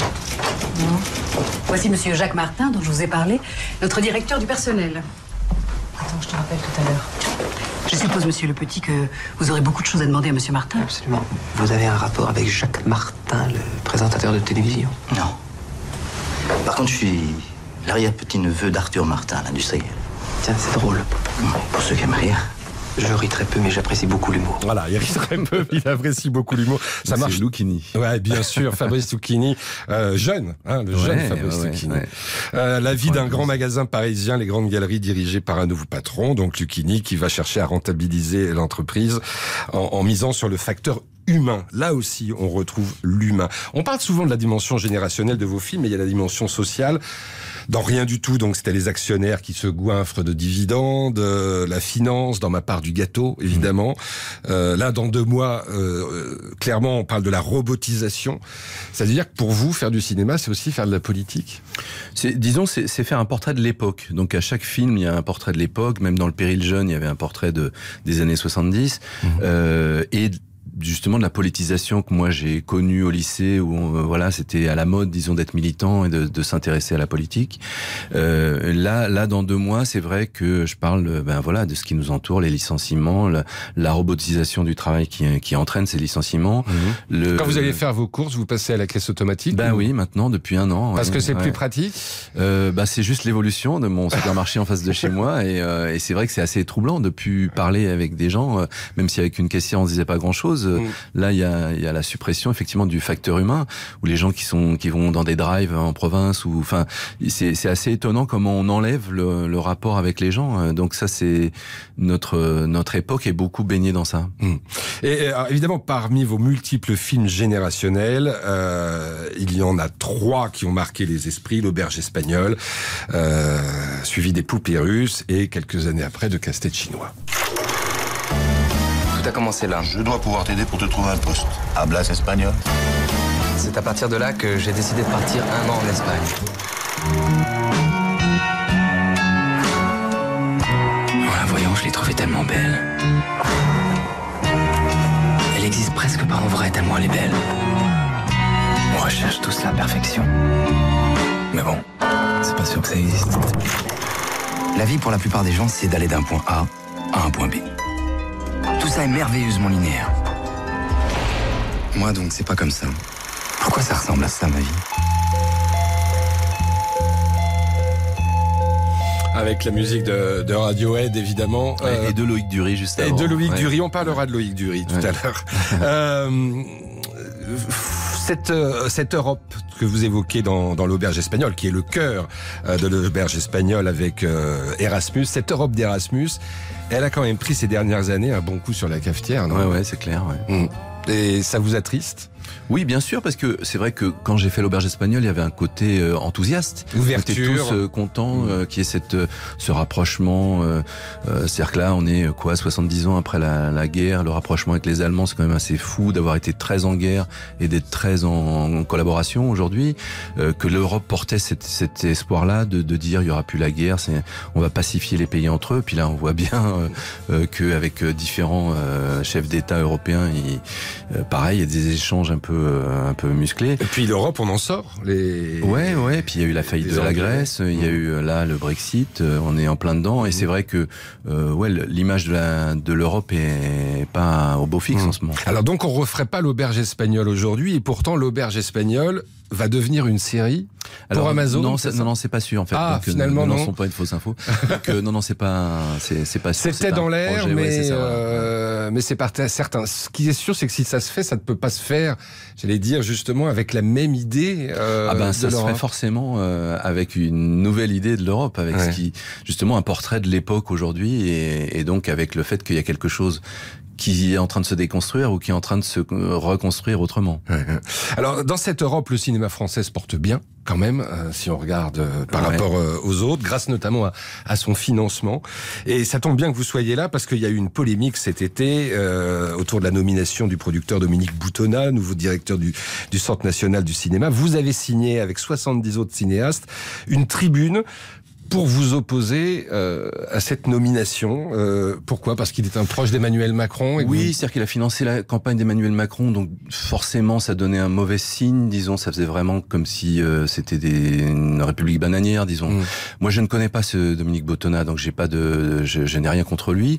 Voici Monsieur Jacques Martin, dont je vous ai parlé, notre directeur du personnel. Attends, je te rappelle tout à l'heure. Je suppose, Monsieur Le Petit, que vous aurez beaucoup de choses à demander à Monsieur Martin. Absolument. Vous avez un rapport avec Jacques Martin, le présentateur de télévision? Non. Par contre, je suis l'arrière-petit-neveu d'Arthur Martin, l'industriel. Tiens, c'est drôle. Pour ceux qui aiment rire. Je ris très peu, mais j'apprécie beaucoup l'humour. Voilà, il rit très peu, il apprécie beaucoup l'humour. Ça marche. C'est Lucchini. Ouais, bien sûr, Fabrice Lucchini, jeune, hein, le jeune Fabrice Lucchini. La vie d'un grand magasin parisien, les grandes galeries dirigées par un nouveau patron, donc Lucchini, qui va chercher à rentabiliser l'entreprise en misant sur le facteur humain. Là aussi, on retrouve l'humain. On parle souvent de la dimension générationnelle de vos films, mais il y a la dimension sociale. Dans Rien du tout, donc c'était les actionnaires qui se goinfrent de dividendes, la finance, dans Ma part du gâteau, évidemment. Là, dans 2 mois, clairement, on parle de la robotisation. C'est-à-dire que pour vous, faire du cinéma, c'est aussi faire de la politique. Disons, c'est faire un portrait de l'époque. Donc à chaque film, il y a un portrait de l'époque. Même dans Le Péril jeune, il y avait un portrait des années 70. Et justement de la politisation que moi j'ai connue au lycée où voilà, c'était à la mode, disons, d'être militant et de s'intéresser à la politique. Là dans 2 mois, c'est vrai que je parle voilà, de ce qui nous entoure, les licenciements, la robotisation du travail qui entraîne ces licenciements. Quand vous allez faire vos courses, vous passez à la caisse automatique? Oui, maintenant depuis 1 an. Parce que c'est plus pratique. C'est juste l'évolution de mon supermarché en face de chez moi et c'est vrai que c'est assez troublant de plus parler avec des gens, même si avec une caissière on se disait pas grand-chose. Là, il y a la suppression effectivement du facteur humain, où les gens qui vont dans des drives en province, ou enfin, c'est assez étonnant comment on enlève le rapport avec les gens. Donc ça, c'est notre époque est beaucoup baignée dans ça. Et évidemment, parmi vos multiples films générationnels, il y en a 3 qui ont marqué les esprits: L'Auberge espagnole, suivi des Poupées russes, et quelques années après de Casse-tête chinois. Tout a commencé là. Je dois pouvoir t'aider pour te trouver un poste. Hablas espagnol? C'est à partir de là que j'ai décidé de partir 1 an en Espagne. tellement belle. Elle existe presque pas en vrai, tellement elle est belle. On recherche tous la perfection. Mais bon, c'est pas sûr que ça existe. La vie, pour la plupart des gens, c'est d'aller d'un point A à un point B. Tout ça est merveilleusement linéaire. Moi, donc, c'est pas comme ça. Pourquoi ça ressemble à ça, ma vie ? Avec la musique de Radiohead, évidemment. Et de Loïc Dury, juste avant. Et de Loïc Dury, on parlera de Loïc Dury tout à l'heure. Cette Europe que vous évoquez dans l'auberge espagnole, qui est le cœur de l'auberge espagnole avec Erasmus, cette Europe d'Erasmus, elle a quand même pris ces dernières années un bon coup sur la cafetière, non ? Ouais, c'est clair, ouais. Et ça vous attriste ? Oui, bien sûr, parce que c'est vrai que quand j'ai fait l'auberge espagnole, il y avait un côté enthousiaste. Ouverture. On était tous contents qu'il y ait ce rapprochement. C'est-à-dire que là, on est 70 ans après la guerre. Le rapprochement avec les Allemands, c'est quand même assez fou d'avoir été très en guerre et d'être très en collaboration aujourd'hui. Que l'Europe portait cet espoir-là de dire il y aura plus la guerre, on va pacifier les pays entre eux. Puis là, on voit bien qu'avec différents chefs d'État européens, pareil, il y a des échanges un peu musclé. Et puis l'Europe, on en sort. Ouais. Puis il y a eu la faillite de la Grèce, il y a eu là le Brexit. On est en plein dedans. Et c'est vrai que l'image de l'Europe est pas au beau fixe en ce moment. Alors donc on referait pas l'auberge espagnole aujourd'hui, et pourtant l'auberge espagnole va devenir une série pour Amazon. Non, c'est pas sûr en fait. Donc, finalement, non. Ce ne sont pas une fausse info. Donc, non, c'est pas sûr. C'était dans l'air, mais c'est pas certain. Ce qui est sûr, c'est que si ça se fait, ça ne peut pas se faire, j'allais dire justement avec la même idée. Ça se fait forcément avec une nouvelle idée de l'Europe, avec ce qui justement un portrait de l'époque aujourd'hui, et donc avec le fait qu'il y a quelque chose qui est en train de se déconstruire ou qui est en train de se reconstruire autrement. Alors, dans cette Europe, le cinéma français se porte bien, quand même, si on regarde par rapport aux autres, grâce notamment à son financement. Et ça tombe bien que vous soyez là, parce qu'il y a eu une polémique cet été autour de la nomination du producteur Dominique Boutonnat, nouveau directeur du Centre national du cinéma. Vous avez signé, avec 70 autres cinéastes, une tribune pour vous opposer à cette nomination. Pourquoi ? Parce qu'il est un proche d'Emmanuel Macron. C'est-à-dire qu'il a financé la campagne d'Emmanuel Macron, donc forcément ça donnait un mauvais signe, disons, ça faisait vraiment comme si c'était une république bananière, disons. Moi je ne connais pas ce Dominique Boutonnat, donc je n'ai rien contre lui.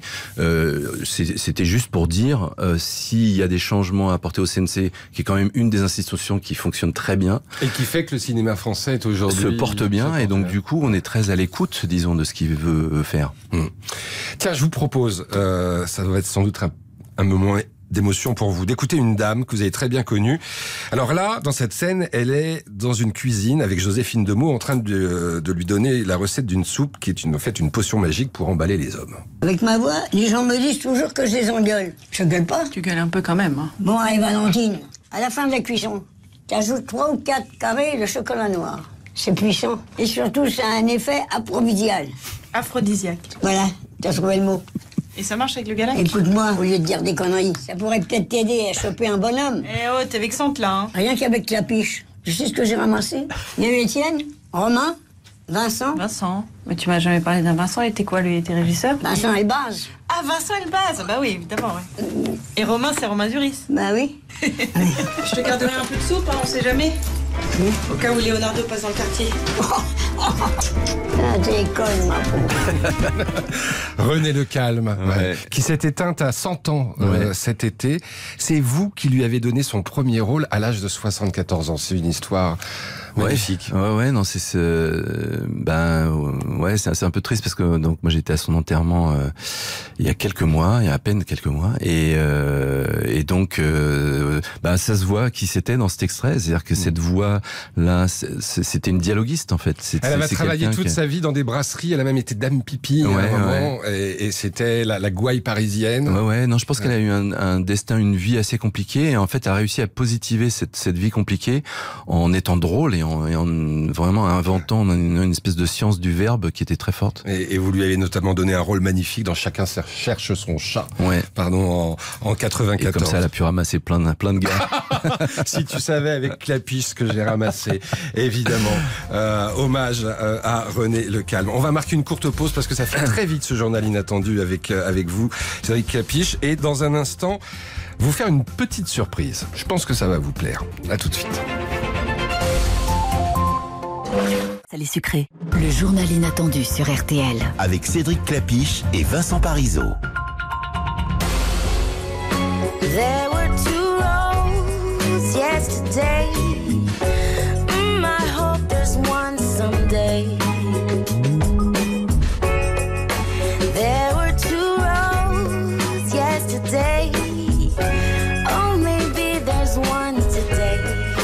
C'était juste pour dire s'il y a des changements à apporter au CNC, qui est quand même une des institutions qui fonctionne très bien. Et qui fait que le cinéma français est aujourd'hui... se porte bien, et donc du coup on est très à l'écoute, disons, de ce qu'il veut faire. Tiens, je vous propose, ça va être sans doute un moment d'émotion pour vous, d'écouter une dame que vous avez très bien connue. Alors là, dans cette scène, elle est dans une cuisine avec Joséphine Demeaux en train de lui donner la recette d'une soupe qui est en fait une potion magique pour emballer les hommes. Avec ma voix, les gens me disent toujours que je les engueule. Je gueule pas. Tu gueules un peu quand même. Hein. Bon, allez Valentine, à la fin de la cuisson, tu ajoutes 3 ou 4 carrés de chocolat noir. C'est puissant. Et surtout, ça a un effet aphrodisiaque. Aphrodisiaque. Voilà, t'as trouvé le mot. Et ça marche avec le galac ? Écoute-moi, au lieu de dire des conneries, ça pourrait peut-être t'aider à choper un bonhomme. Eh oh, t'es vexante là, hein. Rien qu'avec la piche. Tu sais ce que j'ai ramassé ? Il y a eu Étienne, Romain, Vincent. Vincent ? Mais tu m'as jamais parlé d'un Vincent, il était quoi, lui ? Il était régisseur ? Vincent Elbaz. Ah, Vincent Elbaz, bah oui, évidemment, ouais. Et Romain, c'est Romain Duris. Bah oui. Je te garderai un peu de soupe, hein, on sait jamais. Au cas où Leonardo passe dans le quartier. Ah, t'es conne, ma pauvre. René Le Calme, qui s'est éteinte à 100 ans cet été. C'est vous qui lui avez donné son premier rôle à l'âge de 74 ans. C'est une histoire magnifique. Non, c'est un peu triste parce que donc moi j'étais à son enterrement il y a à peine quelques mois, et donc ça se voit qui c'était dans cet extrait, c'est-à-dire que cette voix là, c'était une dialoguiste en fait. Elle avait travaillé toute sa vie dans des brasseries, elle a même été dame pipi à un moment, et c'était la gouaille parisienne. Non, je pense qu'elle a eu un destin, une vie assez compliquée, et en fait elle a réussi à positiver cette vie compliquée en étant drôle et en vraiment inventant une espèce de science du verbe qui était très forte. Et vous lui avez notamment donné un rôle magnifique dans Chacun ses cherche son chat. Ouais. Pardon, en 94. Et comme ça, elle a pu ramasser plein de gars. Si tu savais avec Clapiche ce que j'ai ramassé, évidemment. Hommage à René Le Calme. On va marquer une courte pause parce que ça fait très vite ce journal inattendu avec vous, Cédric Clapiche. Et dans un instant, vous faire une petite surprise. Je pense que ça va vous plaire. À tout de suite. Salé sucré. Le journal inattendu sur RTL. Avec Cédric Clapiche et Vincent Parisot. There were two roads yesterday. I hope there's one someday. There were two roads yesterday. Oh, maybe there's one today.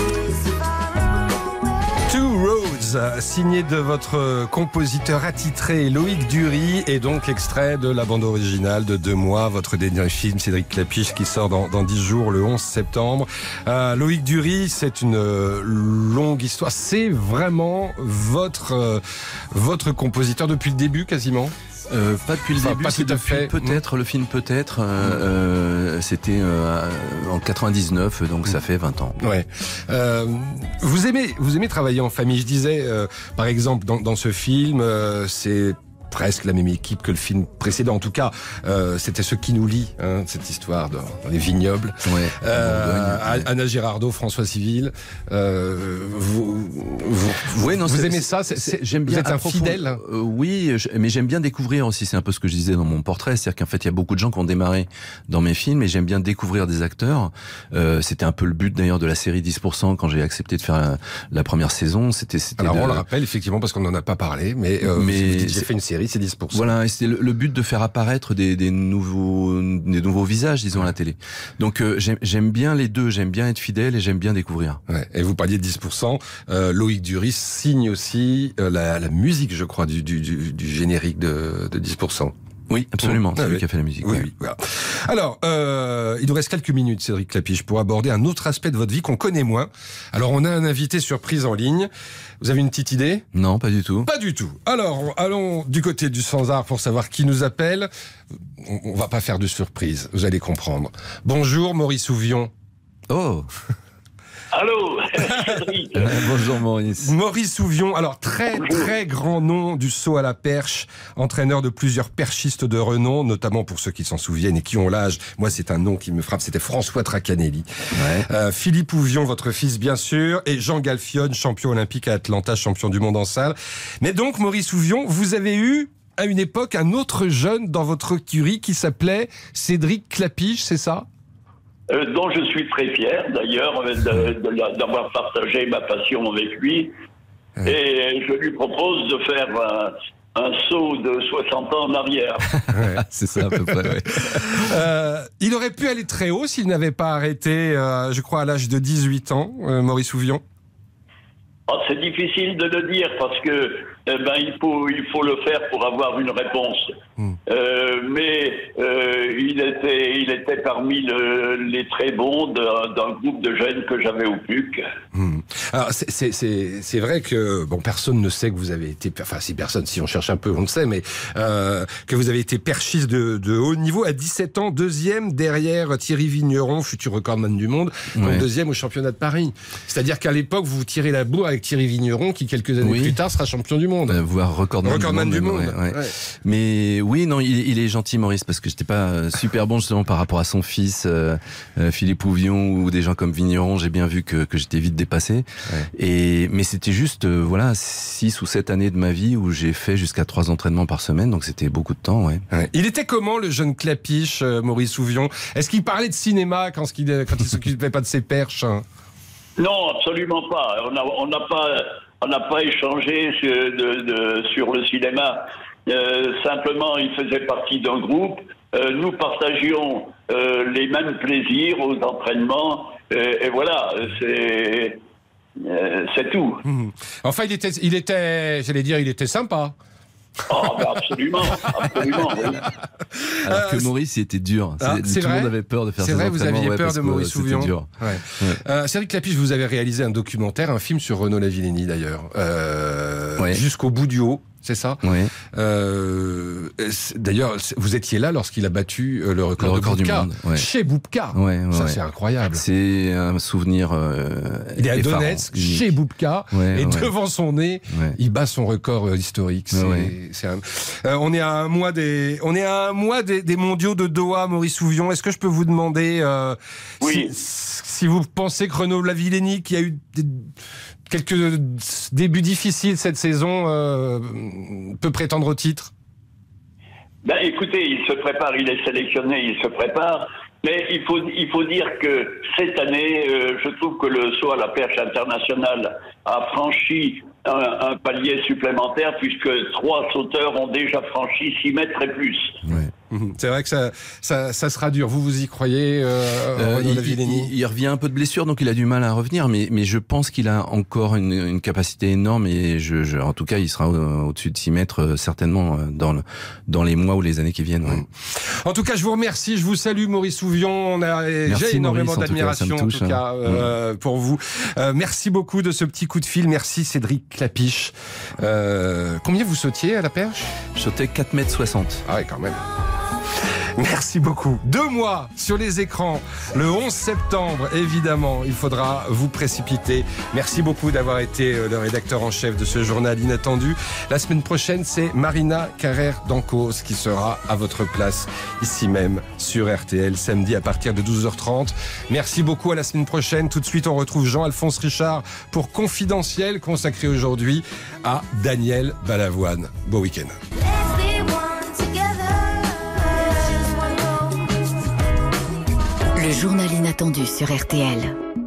Two Roads, signé de votre compositeur attitré Loïc Dury, et donc extrait de la bande originale de 2 mois, votre dernier film Cédric Clapiche qui sort dans 10 jours le 11 septembre. Loïc Dury, c'est une longue histoire. C'est vraiment votre compositeur depuis le début quasiment? Pas depuis le début, c'est depuis peut-être le film peut-être. C'était en 99, donc ça fait 20 ans. Ouais. Vous aimez travailler en famille. Je disais, par exemple, dans ce film, c'est presque la même équipe que le film précédent. En tout cas, c'était ce qui nous lie, cette histoire dans les vignobles. Ouais, Anna Girardot, François Civil. Vous aimez ça? J'aime bien. Vous êtes un fidèle? Oui, mais j'aime bien découvrir aussi. C'est un peu ce que je disais dans mon portrait. C'est-à-dire qu'en fait, il y a beaucoup de gens qui ont démarré dans mes films, et j'aime bien découvrir des acteurs. C'était un peu le but d'ailleurs de la série 10% quand j'ai accepté de faire la première saison. Alors on le rappelle effectivement parce qu'on n'en a pas parlé, mais j'ai fait une série. C'est 10%. Voilà, et c'était le but de faire apparaître des nouveaux visages, disons, à la télé. Donc j'aime bien les deux, j'aime bien être fidèle et j'aime bien découvrir. Ouais, et vous parliez de 10%, Loïc Dury signe aussi la musique, je crois, du générique de 10%. Oui, absolument, c'est lui qui a fait la musique. Oui. Voilà. Alors, il nous reste quelques minutes, Cédric Clapiche, pour aborder un autre aspect de votre vie qu'on connaît moins. Alors, on a un invité surprise en ligne. Vous avez une petite idée? Non, pas du tout. Pas du tout. Alors, allons du côté du Sans-Art pour savoir qui nous appelle. On va pas faire de surprise, vous allez comprendre. Bonjour, Maurice Ouvion. Oh. Allô, Cédric. Bonjour Maurice. Maurice Ouvion, alors très grand nom du saut à la perche, entraîneur de plusieurs perchistes de renom, notamment pour ceux qui s'en souviennent et qui ont l'âge. Moi, c'est un nom qui me frappe, c'était François Tracanelli. Ouais. Philippe Ouvion, votre fils bien sûr, et Jean Galfionne, champion olympique à Atlanta, champion du monde en salle. Mais donc, Maurice Ouvion, vous avez eu à une époque un autre jeune dans votre écurie qui s'appelait Cédric Clapiche, c'est ça? Dont je suis très fier d'ailleurs d'avoir partagé ma passion avec lui. Et je lui propose de faire un saut de 60 ans en arrière. C'est ça à peu près, oui. Il aurait pu aller très haut s'il n'avait pas arrêté, je crois, à l'âge de 18 ans, Maurice Ouvion. C'est difficile de le dire parce que il faut le faire pour avoir une réponse. Mais il était parmi les très bons d'un groupe de jeunes que j'avais au PUC. Alors c'est vrai que personne ne sait que vous avez été, si on cherche un peu on le sait, mais que vous avez été perchiste de haut niveau à 17 ans, deuxième derrière Thierry Vigneron, futur recordman du monde, donc deuxième au championnat de Paris. C'est-à-dire qu'à l'époque vous tirez la bourre avec Thierry Vigneron qui quelques années plus tard sera champion du monde. Voire recordman du monde. Ouais. Mais oui, non, il est gentil Maurice parce que j'étais pas super bon justement par rapport à son fils Philippe Ouvion ou des gens comme Vigneron. J'ai bien vu que j'étais vite dépassé. Mais c'était juste 6 ou 7 années de ma vie où j'ai fait jusqu'à 3 entraînements par semaine, donc c'était beaucoup de temps. Ouais. Il était comment le jeune Clapiche, Maurice Ouvion? Est-ce qu'il parlait de cinéma quand il s'occupait pas de ses perches? Non, absolument pas. On n'a pas échangé sur le cinéma. Simplement, il faisait partie d'un groupe. Nous partagions les mêmes plaisirs aux entraînements. Et voilà, c'est tout. Enfin, il était sympa. Absolument, oui. Alors que Maurice, il était dur. Tout le monde avait peur de faire ses entraînements. C'est vrai, vous aviez peur de Maurice Ouvion. Dur. Cédric Clapiche, vous avez réalisé un documentaire, un film sur Renaud Lavillenie d'ailleurs. jusqu'au bout du haut. C'est ça. Oui. D'ailleurs, vous étiez là lorsqu'il a battu le record du monde. Ouais. Chez Boubka. Ça, c'est incroyable. C'est un souvenir. Il est à Donetsk, chez Boubka, et devant son nez, il bat son record historique. On est à un mois des mondiaux de Doha, Maurice Souvion. Est-ce que je peux vous demander si vous pensez que Renaud Lavillenie, qui a eu quelques débuts difficiles cette saison, peut prétendre au titre? Écoutez, il se prépare, il est sélectionné, il se prépare. Mais il faut dire que cette année, je trouve que le saut à la perche internationale a franchi un palier supplémentaire, puisque 3 sauteurs ont déjà franchi 6 mètres et plus. C'est vrai que ça sera dur. Vous y croyez, il revient un peu de blessure, donc il a du mal à revenir, mais je pense qu'il a encore une capacité énorme, et en tout cas, il sera au-dessus de 6 mètres, certainement, dans les mois ou les années qui viennent. En tout cas, je vous remercie, je vous salue, Maurice Souvion. J'ai énormément d'admiration, en tout cas, pour vous. Merci beaucoup de ce petit coup de fil. Merci, Cédric Clapiche. Combien vous sautiez à la perche? Je sautais 4,60 m. Ah ouais, quand même. Merci beaucoup. 2 mois sur les écrans. Le 11 septembre, évidemment, il faudra vous précipiter. Merci beaucoup d'avoir été le rédacteur en chef de ce journal inattendu. La semaine prochaine, c'est Marina Carrère-Dancos qui sera à votre place, ici même, sur RTL, samedi à partir de 12h30. Merci beaucoup, à la semaine prochaine. Tout de suite, on retrouve Jean-Alphonse Richard pour Confidentiel, consacré aujourd'hui à Daniel Balavoine. Beau week-end. Le journal inattendu sur RTL.